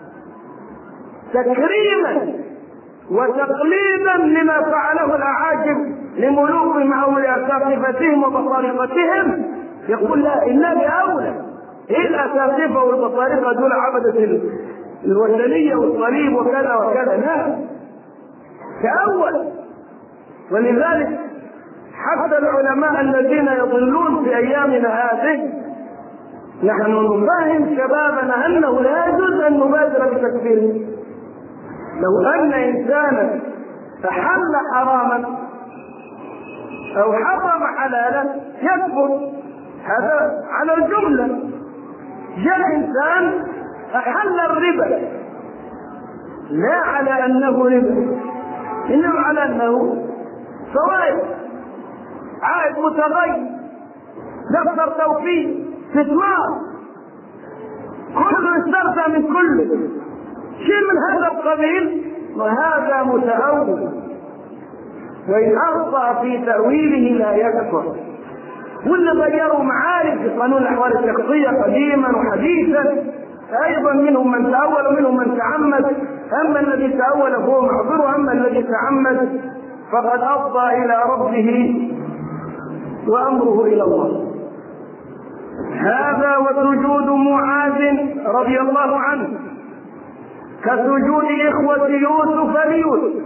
تكريما وتقليدا لما فعله الأعاجم لملوكهم أو لأساقفتهم وبطارقتهم. يقول لا، النبي أولى. إيه الأساقفة والبطارقة دول عبدة الوثنية والصليب وكذا وكذا؟ لا، كأول. ولذلك حتى العلماء الذين يضلون في أيامنا هذه نحن نفهم شبابنا أنه لا يجوز أن نبادر بتكفيره. لو أن إنسانا أحل حراما أو حرم حلالا يكفر، هذا على الجملة. جاء إنسان أحل الربا لا على أنه ربا، إنما على أنه فوائد، عائد متغير، دفتر توفيق، استثمار، كله استرسى من كله، شيء من هذا القبيل، وهذا متأول، وإن أخطأ في تأويله لا يكفر. واللي غيروا معارف في قانون الأحوال الشخصية قديما وحديثا أيضا منهم من تأول ومنهم من تعمد، أما الذي تأول فهو معذور، وأما الذي تعمد فقد أفضى إلى ربه وأمره إلى الله. هذا وسجود معاذ رضي الله عنه كسجود إخوة يوسف ليوسف،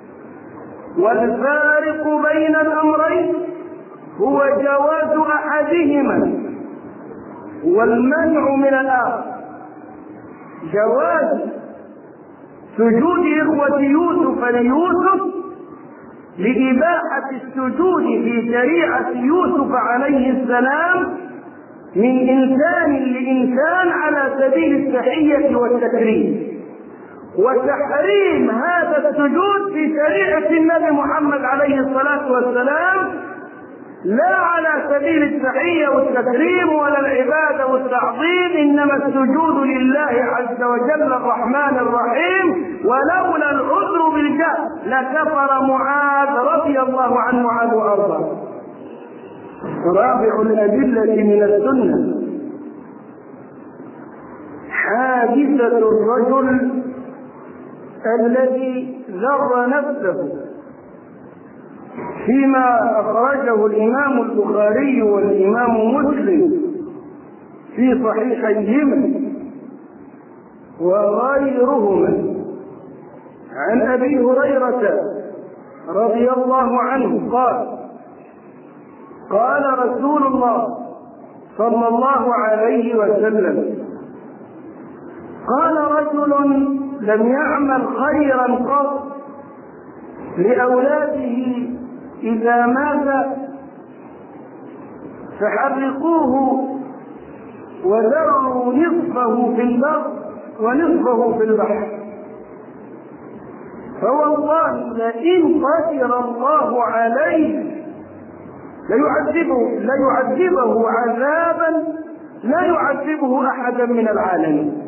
والفارق بين الأمرين هو جواز أحدهما والمنع من الآخر. جواز سجود إخوة يوسف ليوسف لإباحة السجود في شريعة يوسف عليه السلام من إنسان لإنسان على سبيل التحية والتكريم، وتحريم هذا السجود في شريعة النبي محمد عليه الصلاة والسلام لا على سبيل التحية والتكريم ولا العبادة والتعظيم، إنما السجود لله عز وجل الرحمن الرحيم. ولولا العذر بالجهل لكفر معاذ رضي الله عنه معاذ وأرضاه. رابع الأدلة من السنة حادثة الرجل الذي ذر نفسه فيما أخرجه الإمام البخاري والإمام مسلم في صحيحيهما وغيرهما عن أبي هريرة رضي الله عنه قال: قال رسول الله صلى الله عليه وسلم: قال رجل لم يعمل خيرا قط لأولاده إذا مات فحرقوه وذروا نصفه في البر ونصفه في البحر، فوالله لئن قدر الله عليه ليعذبه, ليعذبه عذابا لا يعذبه أحدا من العالمين.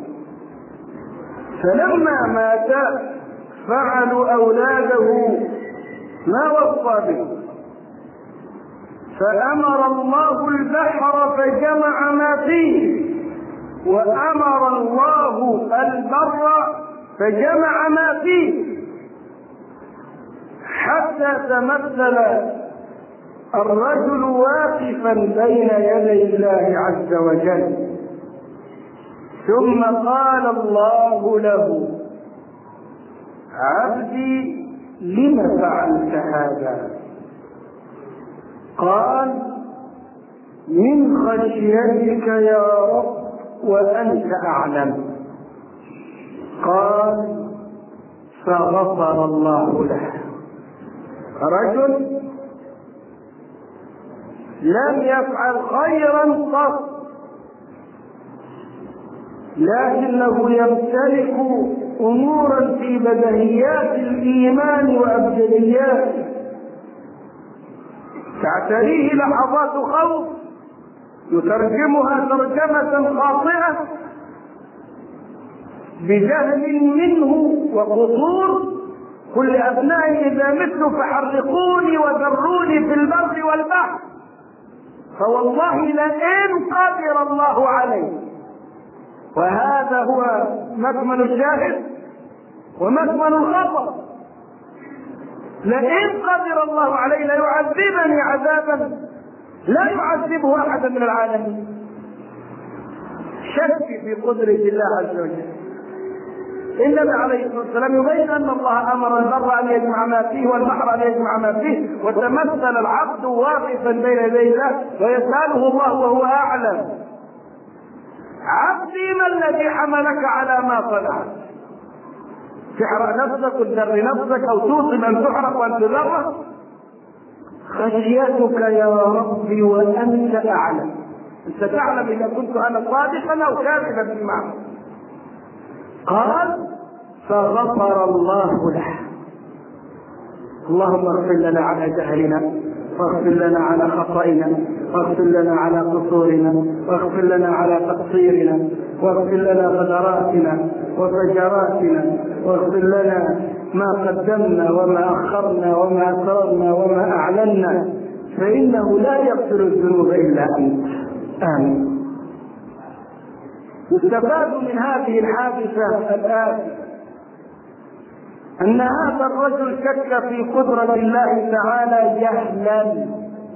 فلما مات فعلوا أولاده ما وصى به، فأمر الله البحر فجمع ما فيه، وأمر الله البر فجمع ما فيه، حتى تمثل الرجل واقفا بين يدي الله عز وجل. ثم قال الله له: عبدي لم فعلت هذا؟ قال: من خشيتك يا رب وأنت أعلم. قال: فغفر الله له. رجل لم يفعل خيرا قط، لكنه يمتلك أمورا في بديهيات الإيمان وأبجدياته تعتريه لحظات خوف يترجمها ترجمة خاطئة بجهل منه وقصور. كل أبنائي إذا مت فحرقوني وذروني في البر والبحر، فوالله لئن قدر الله عليه. وهذا هو مكمن الشاهد ومكمن الخطر. لئن قدر الله عليه ليعذبني عذابا لا يعذبه أحد من العالمين. شك في قدرة الله عز وجل. النبي عليه الصلاة والسلام يبين أن الله أمر البر أن يجمع ما فيه والبحر أن يجمع ما فيه، وتمثل العبد واقفا بين يدي الله ويسأله الله وهو أعلم: عبدي ما الذي حملك على ما صنعت؟ تحرق نفسك وتدري نفسك أو توصل أن تحرق وأن تذرة؟ خشيتك يا ربي وأنت أعلم. أنت تعلم إذا كنت أنا صادقا أو كاذبا في معنى. قال: فغفر الله له. اللهم اغفر لنا على جهلنا، واغفر لنا على خطئنا، واغفر لنا على قصورنا، واغفر لنا على تقصيرنا، واغفر لنا غدراتنا وفجراتنا، واغفر لنا ما قدمنا وما أخرنا وما أسررنا وما أعلنا، فإنه لا يغفر الذنوب إلا أنت. آمين. يستفاد من هذه الحادثة الآتية أن هذا الرجل شك في قدرة الله تعالى جهلا،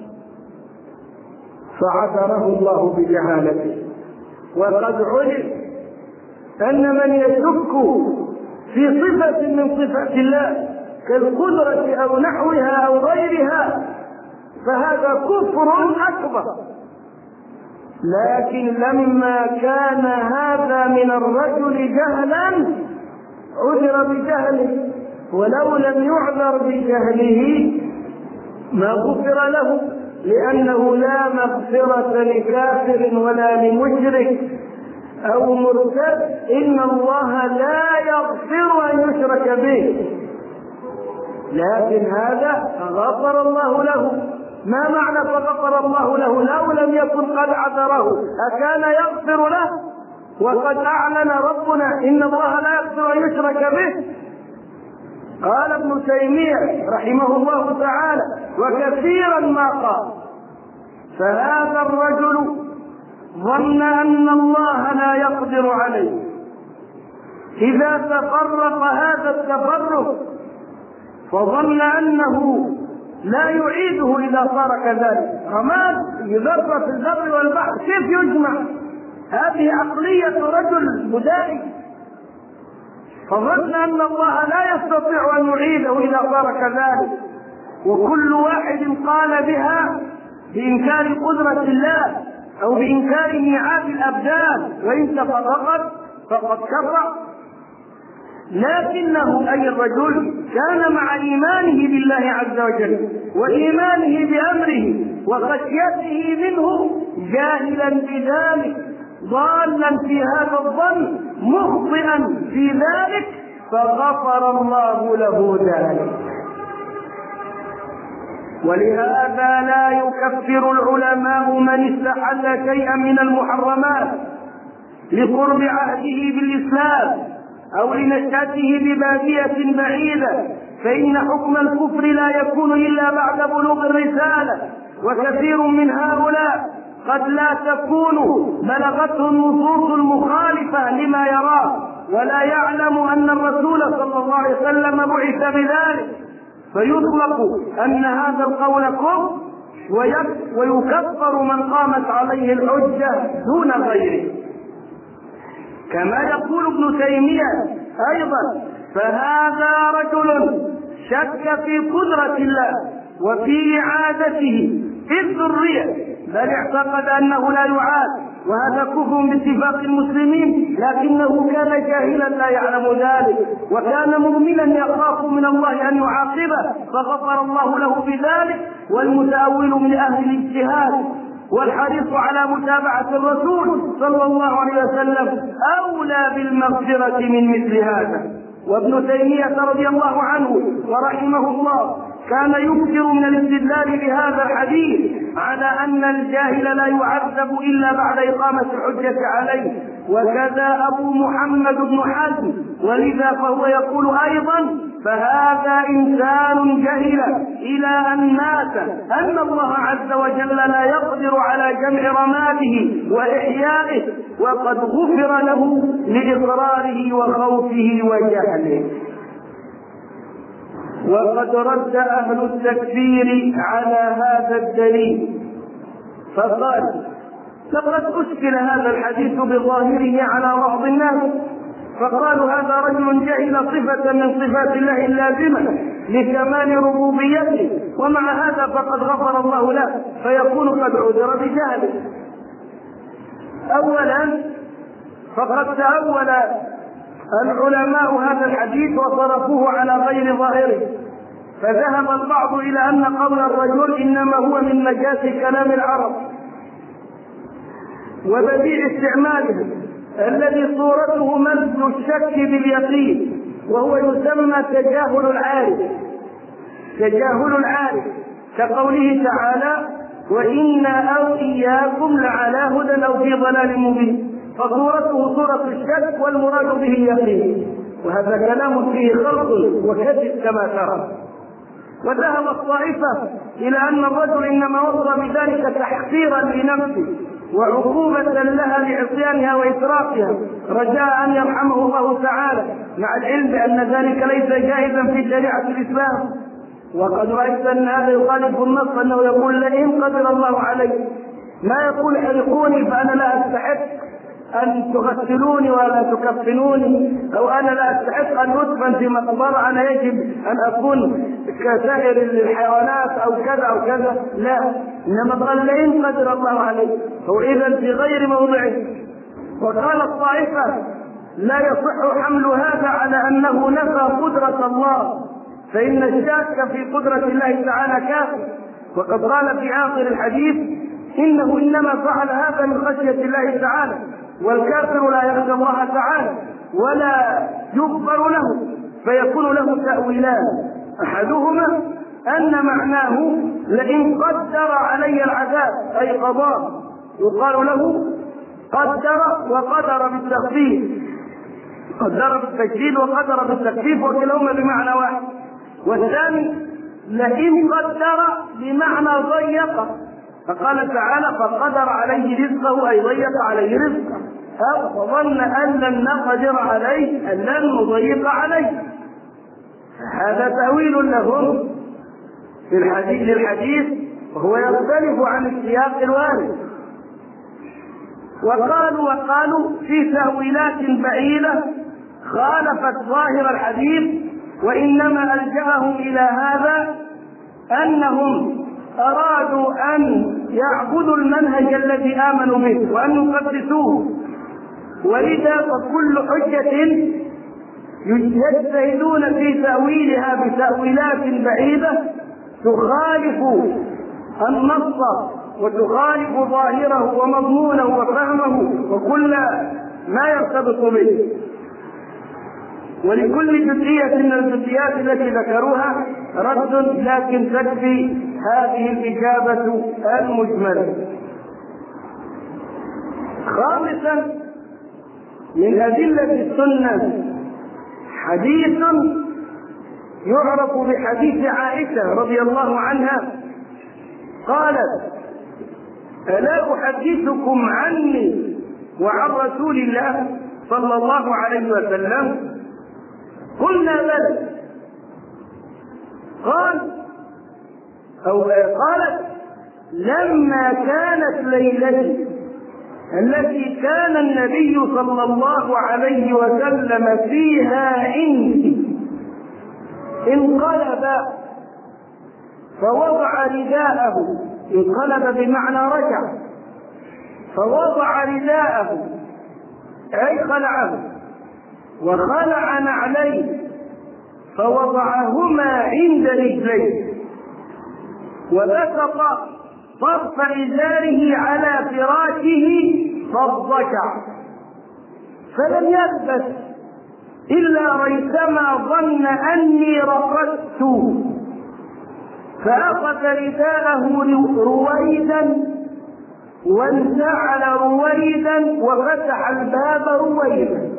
فعذره الله بجهالته. وقد علم أن من يشك في صفة من صفات الله كالقدرة أو نحوها أو غيرها فهذا كفر أكبر. لكن لما كان هذا من الرجل جهلا عذر بجهله، ولو لم يعذر بجهله ما غفر له، لأنه لا مغفرة لكافر ولا لمشرك أو مرتد. إن الله لا يغفر أن يشرك به، لكن هذا غفر الله له. ما معنى فغفر الله له؟ لو لم يكن قد عذره أكان يغفر له؟ وقد أعلن ربنا إن الله لا يغفر أن يشرك به. قال ابن تيمية رحمه الله تعالى: وكثيرا ما قال. فهذا الرجل ظن أن الله لا يقدر عليه. إذا تفرق هذا التفرق فظن أنه لا يعيده إذا صار كذلك. رماد يذر في البر والبحر كيف يجمع؟ هذه عقلية رجل بدائي. فظن أن الله لا يستطيع أن يعيده إذا صار كذلك. وكل واحد قال بها بإنكار قدرة الله أو بإنكار ميعاد الأبدان، وإن تفرقت فقد كفر. لكنه أي الرجل كان مع إيمانه بالله عز وجل وإيمانه بأمره وخشيته منه جاهلا بذلك، ضالا في هذا الظن، مخطئا في ذلك، فغفر الله له ذلك. ولهذا لا يكفر العلماء من استحل شيئا من المحرمات لقرب عهده بالإسلام أو لنشأته ببادية بعيدة، فإن حكم الكفر لا يكون إلا بعد بلوغ الرسالة وكثير من هؤلاء قد لا تكون بلغته النصوص المخالفة لما يراه ولا يعلم أن الرسول صلى الله عليه وسلم بعث بذلك، فيطلق أن هذا القول كفر ويكفر من قامت عليه الحجة دون غيره. كما يقول ابن تيمية أيضا: فهذا رجل شك في قدرة الله وفي إعادته في الذرية، بل اعتقد أنه لا يعاد، وهذا كفر باتفاق المسلمين، لكنه كان جاهلا لا يعلم ذلك، وكان مؤمنا يخاف من الله أن يعاقبه فغفر الله له بذلك. والمتأول من أهل الاجتهاد والحريص على متابعة الرسول صلى الله عليه وسلم أولى بالمغفرة من مثل هذا. وابن تيمية رضي الله عنه ورحمه الله كان يكثر من الاستدلال بهذا الحديث على أن الجاهل لا يعذب إلا بعد إقامة الحجة عليه، وكذا أبو محمد بن حزم، ولذا فهو يقول أيضا: فهذا إنسان جهل إلى أن مات أن الله عز وجل لا يقدر على جمع رماده وإحيائه، وقد غفر له لإقراره وخوفه وجهله. وقد رد أهل التكفير على هذا الدليل فقال: لقد أشكل هذا الحديث بظاهره على بعض الناس، فقالوا هذا رجل جهل صفة من صفات الله اللازمة لكمال ربوبيته، ومع هذا فقد غفر الله له، فيكون قد عذر بجهله. أولا فقد تأول العلماء هذا الحديث وصرفوه على غير ظاهره، فذهب البعض إلى أن قول الرجل إنما هو من مجاز كلام العرب وبديع استعماله الذي صورته مزج الشك باليقين، وهو يسمى تجاهل العارف. تجاهل العارف كقوله تعالى: وإنا أو إياكم لعلى هدى أو في ضلال مبين، فصورته صورة الشك والمراد به يقين، وهذا كلام فيه خلط وكذب كما ترى. وذهب الطائفة إلى أن الرجل إنما وصى بذلك تحقيرا لنفسه وعقوبة لها لعصيانها وإسرافها، رجاء أن يرحمه الله تعالى، مع العلم بأن ذلك ليس جائزا في شريعة الإسلام. وقد رأيت أن هذا يخالف النص، أنه يقول: لئن قدر الله علي، ما يقول حرقوني فأنا لا أستحق أن تغسلوني ولا تكفنوني، أو أنا لا أستحق أن أدفن في مقبرة، أنا يجب أن أكون كسائر الحيوانات أو كذا أو كذا، لا، إنما قال: لئن قدر الله عليه، هو إذن في غير موضعه. وقال الطائفة: لا يصح حمل هذا على أنه نفى قدرة الله، فإن الشاك في قدرة الله تعالى كافر. وقد قال في آخر الحديث: إنه إنما فعل هذا من خشية الله تعالى، والكافر لا يخشى الله تعالى ولا يغفر له، فيكون له تأويلان: أحدهما أن معناه لئن قدر علي العذاب أي قضاء، يقال له قدر وقدر بالتخفيف، قدر بالتشديد وقدر بالتخفيف، وكلاهما بمعنى واحد. والثاني لئن قدر بمعنى ضيق، فقال تعالى: فقدر عليه رزقه أي ضيق عليه رزقه، أو فظن أن لن نقدر عليه أن لن نضيق عليه. هذا تأويل لهم في الحديث للحديث، وهو يختلف عن السياق الوارد. وقالوا وقالوا في تأويلات بعيدة خالفت ظاهر الحديث، وإنما ألجأهم إلى هذا أنهم أرادوا أن يعبدوا المنهج الذي آمنوا به وأن يقدسوه، ولذا فكل حجة يجتهدون في تأويلها بتأويلات بعيدة تخالف النص وتخالف ظاهره ومضمونه وفهمه وكل ما يرتبط به. ولكل جزئية من الجزئيات التي ذكروها رد، لكن تكفي هذه الإجابة المجملة. خامسا من أدلة السنة حديث يعرف بحديث عائشة رضي الله عنها قالت ألا أحدثكم عني وعن رسول الله صلى الله عليه وسلم؟ قلنا بلى. قال أو قالت لما كانت ليلتي التي كان النبي صلى الله عليه وسلم فيها عندي انقلب فوضع رداءه، انقلب بمعنى رجع، فوضع رداءه أي خلعه، وخلع نعليه فوضعهما عند رجليه، وبسط طرف إزاره على فراشه فاضطجع، فلم يلبث إلا ريثما ظن أني رقدت، فأخذ رداءه رويدا وانزعل رويدا وفتح الباب رويدا،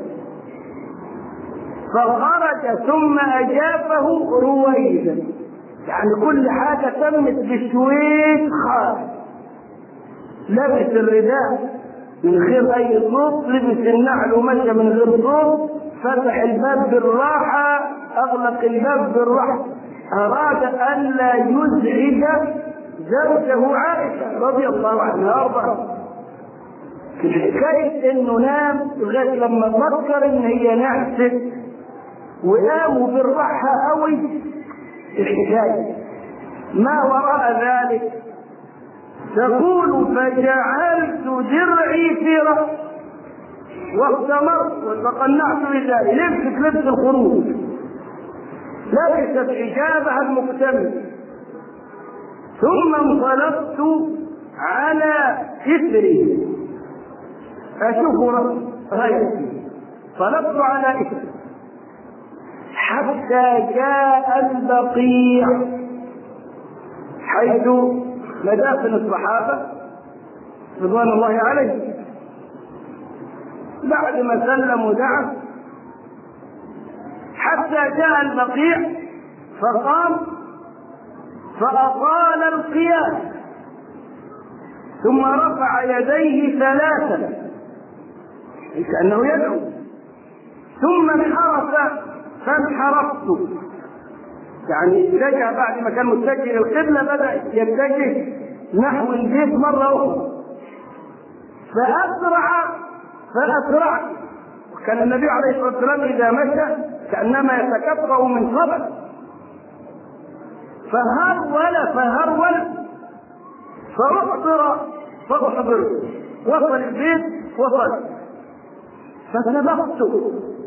فخرج ثم أجابه رويدا، يعني كل حاجة تمت بشويش خالص. لبس الرداء من غير أي صوت، لبس النعل ومشى من غير صوت، فتح الباب بالراحة، أغلق الباب بالراحة، أراد أن لا يزعج زوجه عائشة رضي الله عنها وارضاها. الحكاية إنه نام لغاية لما فكر إن هي نعست وقاموا بالراحة قوي. الحكاية ما وراء ذلك تقول فجعلت درعي في رأسي واستمرت وتقنعت بذلك، لبست لبس الخروج، لبست حجابها المكتمل، ثم انطلقت على إثري أشوف رأيتي، انطلقت على إثري حتى جاء البقيع حيث مدافن الصحابة رضوان الله عليهم. بعد ما سلم ودعا حتى جاء البقيع فقام فأطال القيام، ثم رفع يديه ثلاثا كأنه يدعو، ثم انحرف فانحرفت، يعني اتجه بعد ما كان متجه القبلة بدأ يتجه نحو البيت مرة أخرى، فأسرع فأسرعت. وكان النبي عليه الصلاة والسلام إذا مشى كأنما يتكفأ من صبر، فهرول فهرول فأحضر فأحضر وصل البيت وصل، فسبقت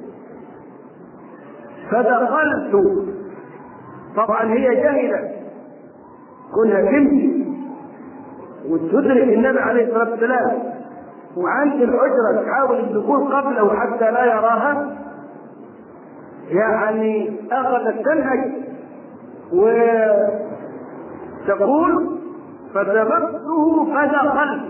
فدخلت. طبعا هي جاهلة كونها تمشي وتدرك النبي عليه الصلاة والسلام وعند الحجرة تحاول الدخول قبله حتى لا يراها، يعني أخذت تنهج وتقول فسبقته فدخلت،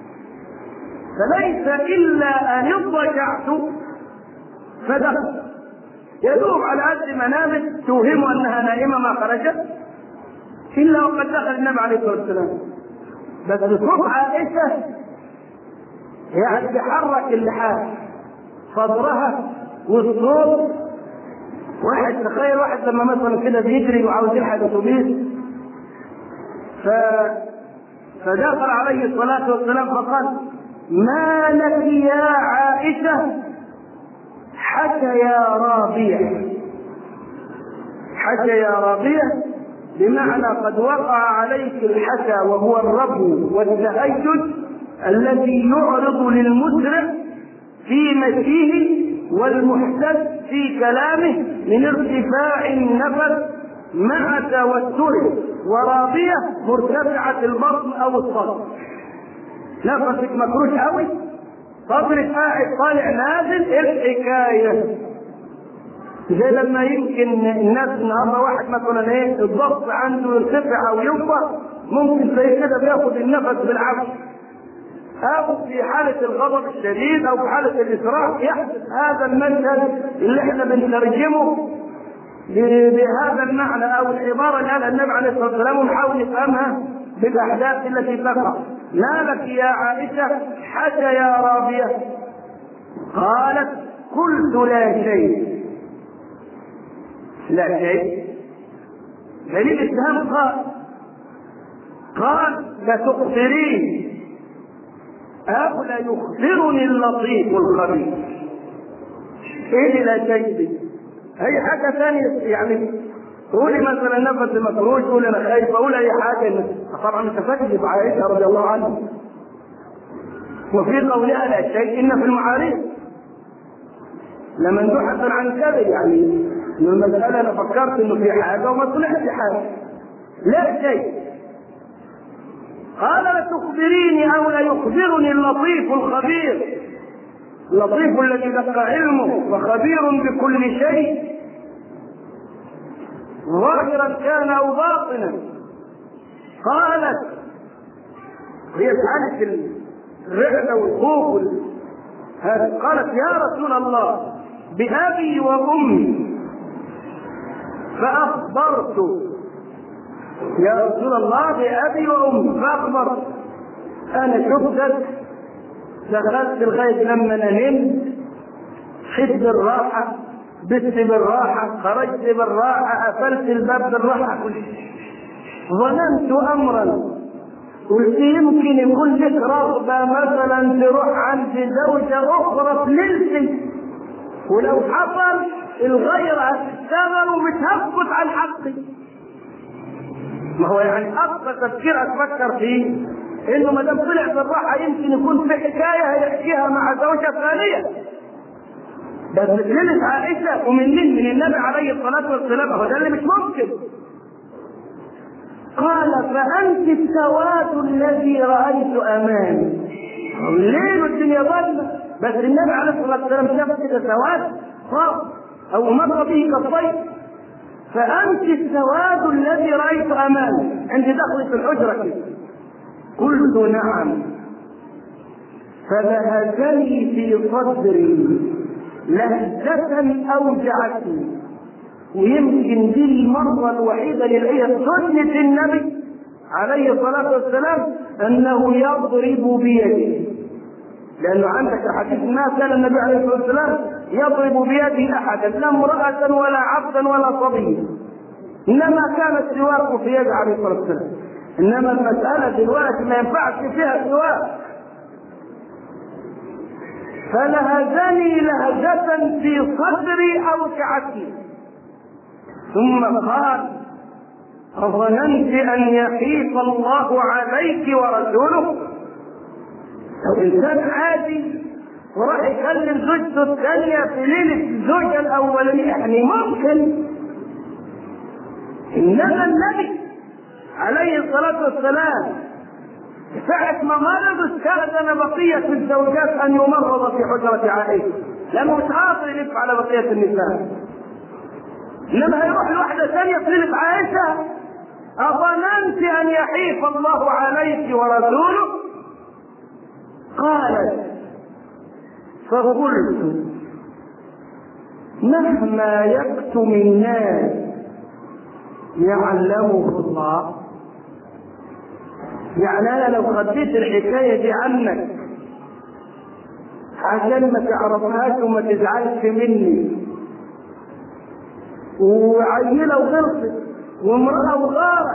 فليس إلا أن اضطجعت فدخلت، يدوب على قد ما نامت توهم أنها نائمة ما خرجت إلا وقد دخل النبي عليه الصلاة والسلام. بس صوت عائشة يعني تحرك اللحاف صدرها والصوت. واحد تخيل واحد لما مثلا كده بيجري وعاوز يلحق الاتوبيس ف... فدخل عليه الصلاة والسلام فقال ما لك يا عائشة؟ حكى يا رابيع، حكى يا رابيع بمعنى قد وقع عليك الحكى وهو الربو والتهجد الذي يعرض للمسرع في مشيه والمحتد في كلامه من ارتفاع النفس مع توتره، ورابية مرتفعة البطن أو الصدر، نفسك مكروش قوي، صدرك قاعد طالع نازل. الحكاية زي لما يمكن الناس النهارده واحد مثلا ايه الضغط عنده يرتفع او يوطى، ممكن زي كده بياخد النفس بالعافية، او في حالة الغضب الشديد او في حالة الاسراع يحدث هذا المشهد اللي احنا بنترجمه بهذا المعنى او العبارة اللي قالها النبي عليه الصلاة والسلام ونحاول نفهمها بالأحداث التي تقع. ما لك يا عائشة حاجة يا رابية؟ قالت قلت لا شيء. لا شيء دليل الاتهام. قال قال لتخبرين أو لا يخبرني اللطيف الخبير. ايه لا شيء دي؟ هي حاجة ثانية يعني. قولي مثلا نفس مفروش، قولي انا خايف، اقول اي حاجة. طبعا انت تكذب عائشة رضي الله عنها. وفي قولها لا شيء ان في المعارف لما نبحث عن كذا يعني من المسألة انا فكرت انه في حاجة وما طلعت حاجة. لا شيء. قال لتخبريني او لا يخبرني اللطيف الخبير. اللطيف الذي دق علمه وخبير بكل شيء ظاهرا كان او باطنا. قالت هي سألت الرعدة والخوف هذا. قالت يا رسول الله بأبي وأمي. فأخبرت يا رسول الله بأبي وأمي فأخبرت. أنا شفتك دخلت لغاية لما أنا نمت، حس بالراحة، بت بالراحة، خرجت بالراحة، قفلت الباب بالراحة. ظننت أمرا قلت يمكن يكون لك رغبة مثلا تروح عند زوجة أخرى في ليلتي، ولو حصل الغير هتشتغل وبتهفت عن حقي. ما هو يعني أكثر تفكير أتفكر فيه إنه ما دام طلع بالراحة يمكن يكون في حكاية هيحكيها مع زوجة ثانية. بس ليلة عائشة ومن مين؟ من النبي عليه الصلاة والسلام. هو ده اللي مش ممكن. قال فأنت السواد الذي رأيت أمامي. الليل والدنيا ظلمة بس النبي عليه الصلاة والسلام شاف كده سواد صار أو مر به كالطير. فأنت السواد الذي رأيت أمامي عند دخلة الحجرة كده. قلت نعم. فلهجني في صدري لهجة أوجعتني. ويمكن دي المرة الوحيدة اللي هي سنة النبي عليه الصلاة والسلام أنه يضرب بيده. لأنه عندك حديث ما كان النبي عليه الصلاة والسلام يضرب بيده أحدا لا امرأة ولا عبدا ولا صبيا، إنما كان السواك في يده عليه الصلاة والسلام. إنما المسألة دلوقتي ما ينفعش فيها سواك. فلهجني لهجة في صدري أوجعتني. ثم قال أظننت أن يحيف الله عليك ورسوله؟ لو إنسان عادي وراح يكلم زوجته الثانية في ليلة الزوجة الأولانية يعني ممكن. إنما النبي عليه الصلاة والسلام ساعة ما مرض استأذن بقية الزوجات أن يمرض في حجرة عائشة لأنه مش قادر يلف على بقية النساء. إنما هيروح لوحدة ثانية في ليلة عائشة. أظننت أن يحيف الله عليك ورسوله؟ قالت فقلت مهما يكتم الناس يعلمه الله. يعني أنا لو خديت الحكاية دي عنك عشان ما تعرفهاش وما تزعلش مني، وعيلة وغرفت وامرأة وغارت،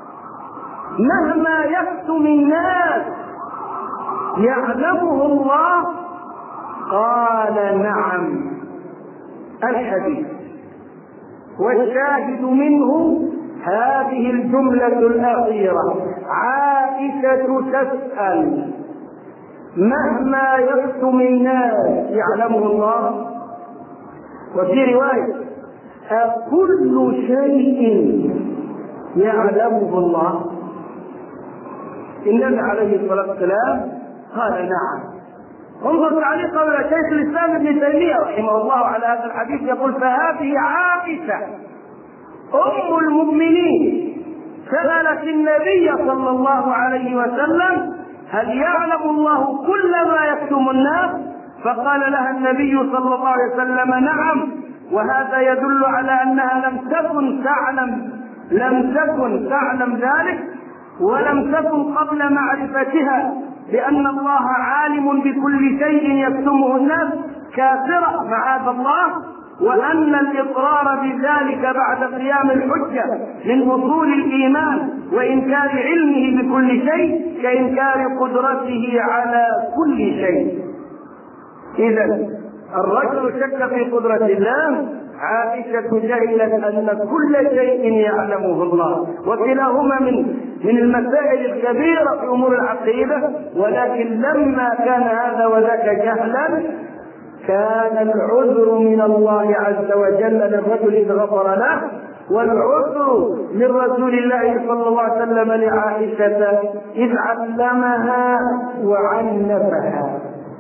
مهما يكتم الناس يعلمه الله. قال نعم. الحديث والشاهد منه هذه الجملة الأخيرة. عائشة تسأل مهما يكتم الناس يعلمه الله. وفي رواية أكل شيء يعلمه الله؟ النبي عليه الصلاة والسلام قال نعم. انظر تعليق قول شيخ الإسلام ابن تيمية رحمه الله على هذا الحديث يقول فهذه عائشة أم المؤمنين سألت النبي صلى الله عليه وسلم هل يعلم الله كل ما يكتم الناس؟ فقال لها النبي صلى الله عليه وسلم نعم. وهذا يدل على أنها لم تكن تعلم لم تكن تعلم ذلك ولم تكن قبل معرفتها بأن الله عالم بكل شيء يكتمه الناس كافرة معاذ الله، وأن الإقرار بذلك بعد قيام الحجة من أصول الإيمان وإنكار علمه بكل شيء كإنكار قدرته على كل شيء. إذن الرجل شك في قدرة الله، عائشة جهلت أن كل شيء يعلمه الله، وكلاهما من من المسائل الكبيرة في أمور العقيدة. ولكن لما كان هذا وذاك جهلا كان العذر من الله عز وجل للرجل إذ غفر له، والعذر من رسول الله صلى الله عليه وسلم لعائشة إذ علمها وعنفها.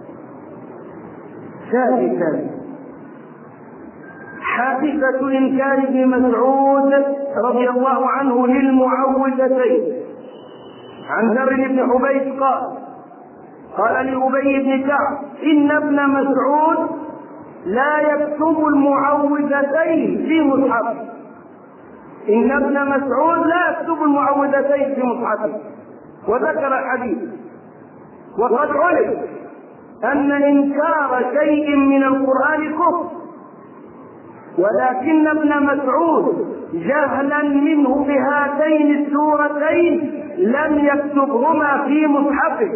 ثالثا حادثة إنكار ابن مسعود رضي الله عنه للمعوذتين. عن ذر بن حبيب قال قال لأبي بن كعب إن ابن مسعود لا يكتب المعوذتين في مصحفه. إن ابن مسعود لا يكتب المعوذتين في مصحفه، وذكر الحديث. وقد علم أن إنكار شيء من القرآن كفر، ولكن ابن مسعود جهلا منه بهاتين السورتين لم يكتبهما في مصحفه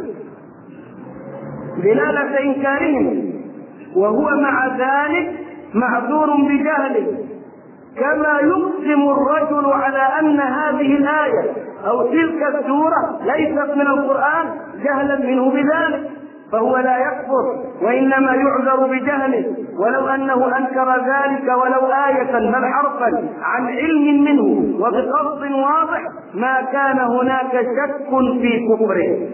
دلالة إنكارهم، وهو مع ذلك معذور بجهله، كما يقسم الرجل على أن هذه الآية أو تلك السورة ليست من القرآن جهلا منه بذلك، فهو لا يكفر وإنما يعذر بجهله، ولو أنه أنكر ذلك ولو آية بل حرفا عن علم منه وبقصد واضح ما كان هناك شك في كفره.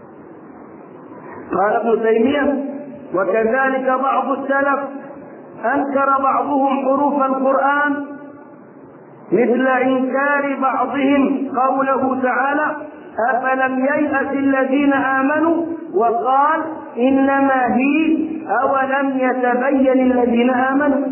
قال ابن تيمية وكذلك بعض السلف أنكر بعضهم حروف القرآن مثل إنكار بعضهم قوله تعالى أفلم ييأس الذين آمنوا، وقال إنما هي أولم يتبين الذين آمنوا.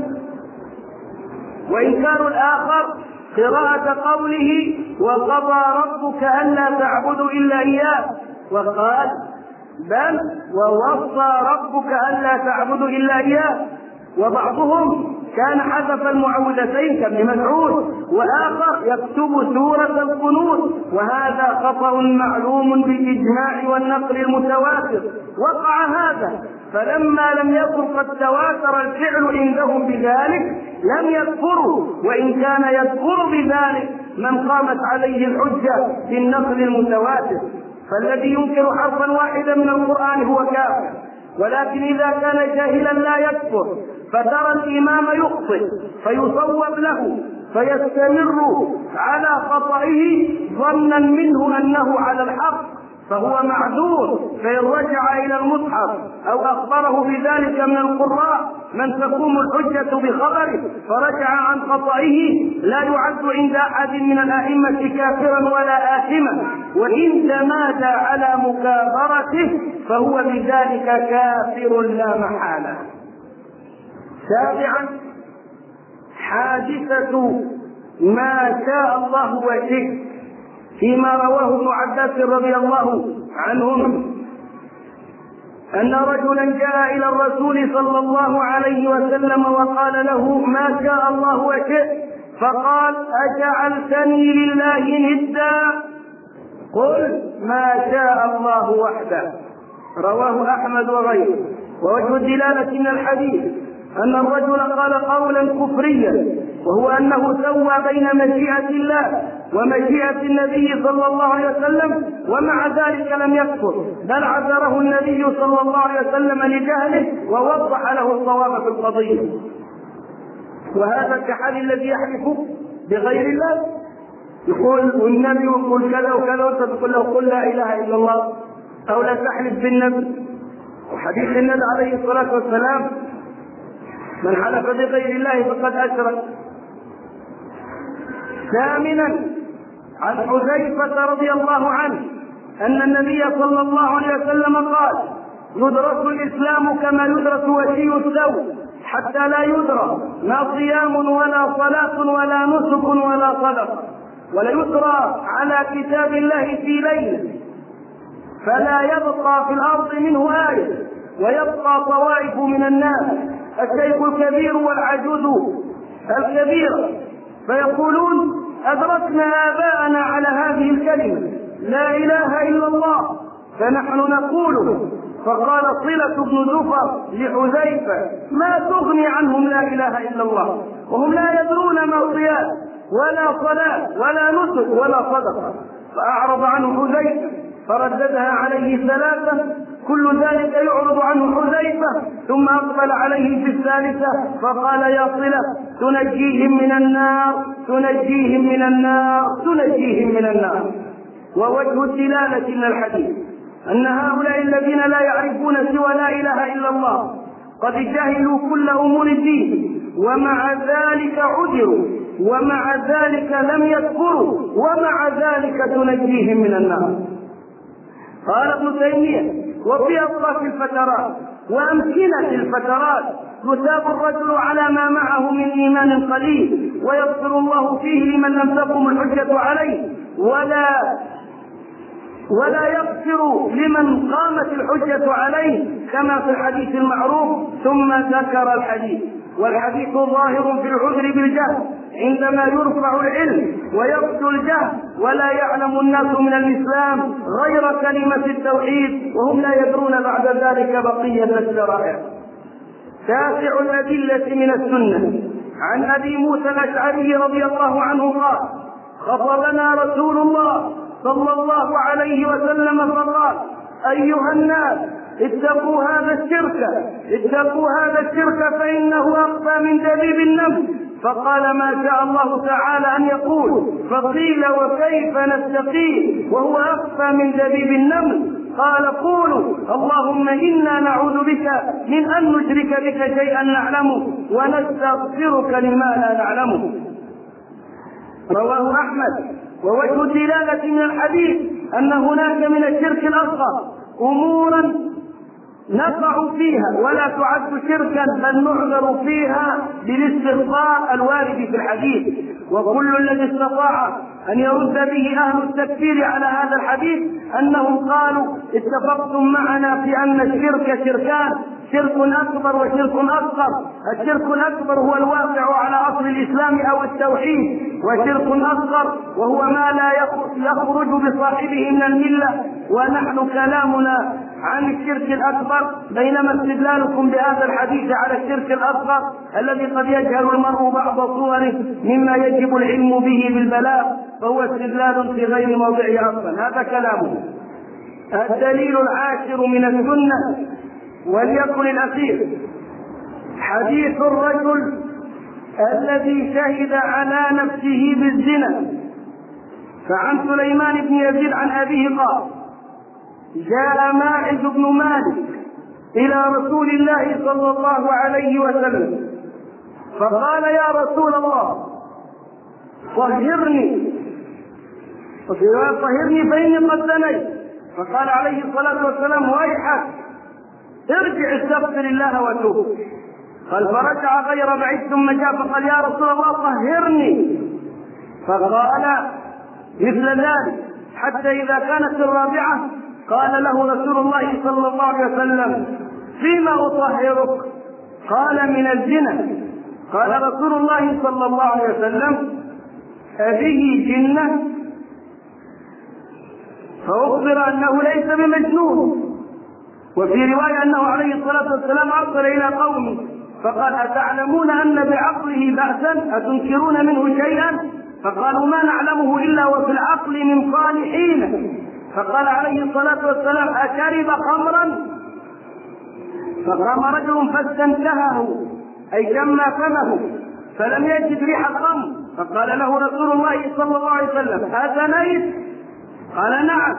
وإنكار الآخر قراءة قوله وقضى ربك ألا تعبدوا إلا إياه، وقال بل ووصى ربك ألا تعبدوا إلا إياه. وبعضهم كان حذف المعوذتين كابن مسعود، وآخر يكتب سورة القنوت، وهذا خطأ معلوم بالإجماع والنقل المتواتر. وقع هذا، فلما لم يكن قد تواتر الفعل عندهم بذلك لم يذكروا، وإن كان يذكر بذلك من قامت عليه الحجة بالنقل المتواتر. فالذي ينكر حرفا واحدا من القرآن هو كافر، ولكن إذا كان جاهلا لا يكفر، فترى الإمام يخطئ فيصوب له فيستمر على خطئه ظنا منه أنه على الحق، فهو معذور. فإن رجع إلى المصحف أو أخبره بذلك من القراء من تقوم الحجة بخبره فرجع عن خطئه لا يعد عند أحد من الأئمة كافرا ولا آثما، وإن تمادى على مكابرته فهو بذلك كافر لا محالة. سابعا حادثة ما شاء الله وشئت، فيما رواه ابن عباس رضي الله عنهم أن رجلا جاء إلى الرسول صلى الله عليه وسلم وقال له ما شاء الله وشئت، فقال أجعلتني لله ندا؟ قل ما شاء الله وحده. رواه أحمد وغيره. ووجه الدلالة من الحديث أن الرجل قال قولا كفريا، وهو أنه سوى بين مشيئة الله ومشيئة النبي صلى الله عليه وسلم، ومع ذلك لم يكفر، بل عذره النبي صلى الله عليه وسلم لجهله ووضح له الصواب في القضية. وهذا كحال الذي يحلف بغير الله، يقول والنبي يقول كذا وكذا، وانت تقول له قل لا إله إلا الله أو لا تحلف بالنبي. وحديث النبي عليه الصلاة والسلام من حلف بغير الله فقد أشرك. ثامنا عن حذيفة رضي الله عنه أن النبي صلى الله عليه وسلم قال يدرس الإسلام كما يدرس وشي الثوب حتى لا يدرى ما صيام ولا صلاة ولا نسك ولا صدقة. وليسرى على كتاب الله في ليلة فلا يبقى في الأرض منه آية، ويبقى طوائف من الناس الشيخ الكبير والعجوز الكبيرة فيقولون أدركنا آباءنا على هذه الكلمة لا إله إلا الله فنحن نقوله. فقال صلة بن زفر لحذيفة ما تغني عنهم لا إله إلا الله وهم لا يدرون ما صيام ولا صلاة ولا نسك ولا صدقة. فأعرض عنه حذيفة فرددها عليه ثلاثة، كل ذلك يعرض عنه حذيفة، ثم أقبل عليه في الثالثة فقال يا صلة تنجيهم من النار تنجيهم من النار تنجيهم من النار. ووجه الدلالة من الحديث أن هؤلاء الذين لا يعرفون سوى لا إله إلا الله قد جهلوا كل أمور الدين، ومع ذلك عذروا، ومع ذلك لم يكفروا، ومع ذلك تنجيهم من النار. قال ابن تيمية وفي أطراف الفترات وأمكنة الفترات يثاب الرجل على ما معه من إيمان قليل ويغفر الله فيه لمن لم تقم الحجة عليه، ولا ولا يغفر لمن قامت الحجة عليه كما في الحديث المعروف. ثم ذكر الحديث، والحديث ظاهر في العذر بالجهل عندما يرفع العلم ويبدو الجهل ولا يعلم الناس من الإسلام غير كلمة التوحيد وهم لا يدرون بعد ذلك بقية الشرائع. تاسع الأدلة من السنة عن أبي موسى الأشعري رضي الله عنه قال خطبنا رسول الله صلى الله عليه وسلم فقال أيها الناس اتقوا هذا الشرك اتقوا هذا الشرك فإنه أخفى من دبيب النمل. فقال ما شاء الله تعالى أن يقول، فقيل وكيف نتقيه وهو أخفى من دبيب النمل؟ قال قولوا اللهم إنا نعوذ بك من أن نشرك بك شيئا نعلمه ونستغفرك لما لا نعلمه. رواه أحمد. ووجه الدلالة من الحديث أن هناك من الشرك الأصغر أمورا نقع فيها ولا تعد شركا بل نعذر فيها بالاستغفار الوارد في الحديث. وكل الذي استطاع أن يرد به أهل التكفير على هذا الحديث أنهم قالوا اتفقتم معنا في أن الشرك شركان، شرك أكبر وشرك أصغر. الشرك الأكبر هو الواقع على أصل الإسلام أو التوحيد، وشرك أصغر وهو ما لا يخرج بصاحبه من الملة. ونحن كلامنا عن الشرك الأكبر، بينما استدلالكم بهذا الحديث على الشرك الأصغر الذي قد يجهل المرء بعض صوره مما يجب العلم به بالبلاغ فهو استدلال في غير موضعه أصلا. هذا كلامه. الدليل العاشر من السنة وليكن الأخير حديث الرجل الذي شهد على نفسه بالزنا. فعن سليمان بن يزيد عن أبيه قال جاء ماعز بن مالك إلى رسول الله صلى الله عليه وسلم فقال يا رسول الله طهرني، وفي رواية طهرني فإني قد زنيت. فقال عليه الصلاة والسلام ويحك ارجع استغفر الله وتوب. قال فرجع غير بعيد ثم جاء فقال يا رسول الله طهرني، فقال مثل ذلك حتى إذا كانت الرابعة قال له رسول الله صلى الله عليه وسلم فيما أطهرك؟ قال من الزنا. قال رسول الله صلى الله عليه وسلم أبيه جنة؟ فأخبر أنه ليس بمجنون. وفي رواية أنه عليه الصلاة والسلام أرسل إلى قومه فقال أتعلمون أن بعقله بأسا أتنكرون منه شيئا؟ فقالوا ما نعلمه إلا وفي العقل من صالحين. فقال عليه الصلاة والسلام أشرب خمرا؟ فقام رجل فاستنتهه أي جمع فمه فلم يجد ريح خمر. فقال له رسول الله صلى الله عليه وسلم أزنيت؟ قال نعم.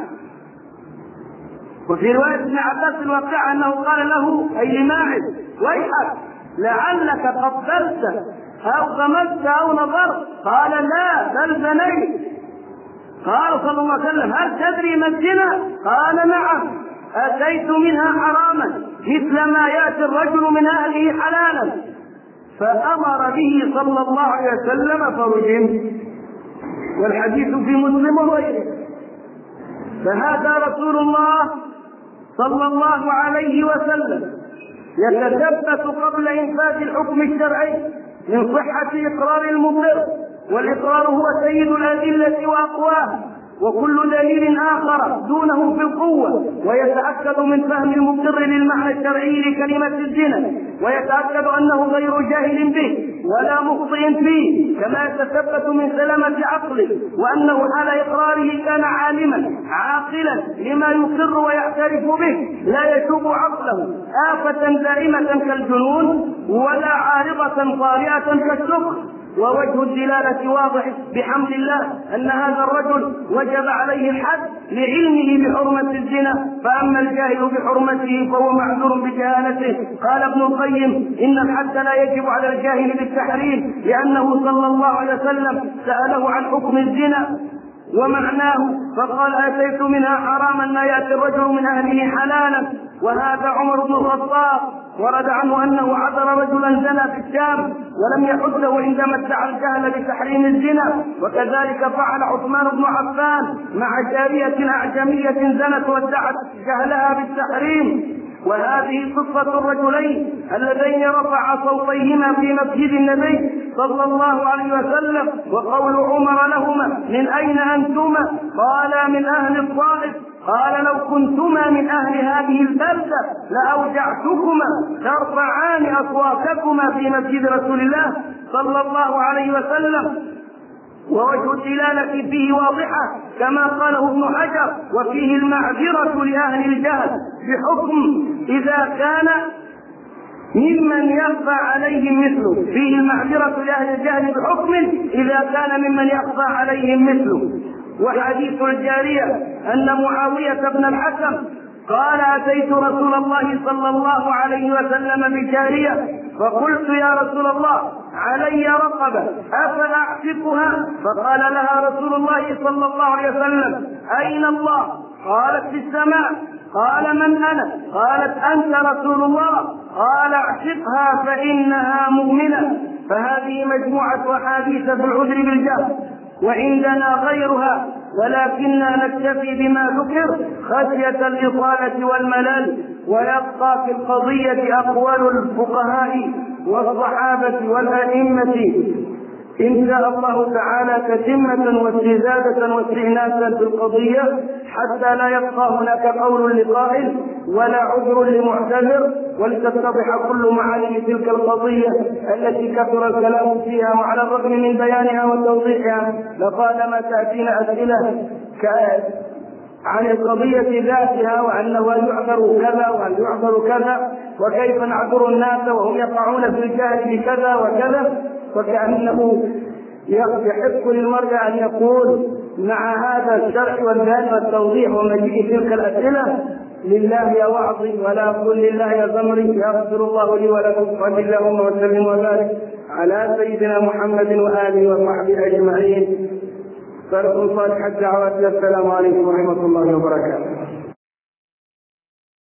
وفي رواية ابن عباس الواقع أنه قال له أي لماعز ويحك لعلك قبلت أو غمزت أو نظرت؟ قال لا بل زنيت. قال صلى الله عليه وسلم هل تدري ما الزنا؟ قال نعم أتيت منها حراما مثل ما يأتي الرجل من أهله حلالا. فأمر به صلى الله عليه وسلم فرجم. والحديث في مسلم وغيره. فهذا رسول الله صلى الله عليه وسلم يتثبت قبل إنفاذ الحكم الشرعي من صحة إقرار المقر، والإقرار هو سيد الأدلة وأقواها، وكل دليل آخر دونه في القوة، ويتأكد من فهم المقر للمعنى الشرعي لكلمة الزنا، ويتأكد أنه غير جاهل به ولا مخطئ فيه، كما يتثبت من سلامة عقله، وأنه حال إقراره كان عالما عاقلا لما يقر ويعترف به، لا يشوب عقله آفة دائمة كالجنون ولا عارضة طارئة كالسكر. ووجه الدلالة واضح بحمد الله أن هذا الرجل وجب عليه الحد لعلمه بحرمة الزنا، فأما الجاهل بحرمته فهو معذور بجهالته. قال ابن القيم إن الحد لا يجب على الجاهل بالتحريم، لأنه صلى الله عليه وسلم سأله عن حكم الزنا ومعناه فقال أتيت منها حراما ما يأتي الرجل من أهله حلالا. وهذا عمر بن الخطاب ورد عنه أنه عذر رجلا زنا في الشام ولم يحده عندما ادعى الجهل بتحريم الزنا، وكذلك فعل عثمان بن عفان مع جارية أعجمية زنت وادعت جهلها بالتحريم. وهذه قصة الرجلين اللذين رفعا صوتيهما في مسجد النبي صلى الله عليه وسلم، وقول عمر لهما من أين أنتما؟ قالا من أهل الطائف. قال لو كنتما من أهل هذه البلدة لأوجعتكما ترفعان أصواتكما في مسجد رسول الله صلى الله عليه وسلم. ووجه الدلالة فيه واضحة كما قاله ابن حجر، وفيه المعذرة لأهل الجهل بحكم إذا كان ممن يخفى عليهم مثله، فيه المعذرة لأهل الجهل بحكم إذا كان ممن يخفى عليهم مثله. وحديث الجارية أن معاوية بن الحكم قال أتيت رسول الله صلى الله عليه وسلم بجارية فقلت يا رسول الله علي رقبة أفلا أعتقها؟ فقال لها رسول الله صلى الله عليه وسلم أين الله؟ قالت في السماء. قال من أنا؟ قالت أنت رسول الله. قال اعتقها فإنها مؤمنة. فهذه مجموعة أحاديث في العذر بالجهل، وعندنا غيرها، ولكننا نكتفي بما ذكر خشية الإطالة والملل، ويبقى في القضية أقوال الفقهاء والصحابة والأئمة إن شاء الله تعالى تتمة واستزادة واستئناسا في القضية، حتى لا يبقى هناك قول لقائل ولا عذر لمعتذر، ولتتضح كل معالم تلك القضية التي كثر الكلام فيها، وعلى الرغم من بيانها وتوضيحها لطالما تأتينا أسئلة عن القضية ذاتها، وأنه هل يعذر كذا وهل يعذر كذا، وكيف نعذر الناس وهم يقعون في الجهل بكذا وكذا. وكأنه يحق للمرء أن يقول مع هذا الشرح والبيان والتوضيح ومجيء تلك الأسئلة لله يا وعظي ولا أقول لله يا زمري، يغفر الله لي ولكم، صل اللهم وسلم وبارك على سيدنا محمد وآله وصحبه أجمعين. فلكم صالح الدعوات. السلام عليكم ورحمة الله وبركاته.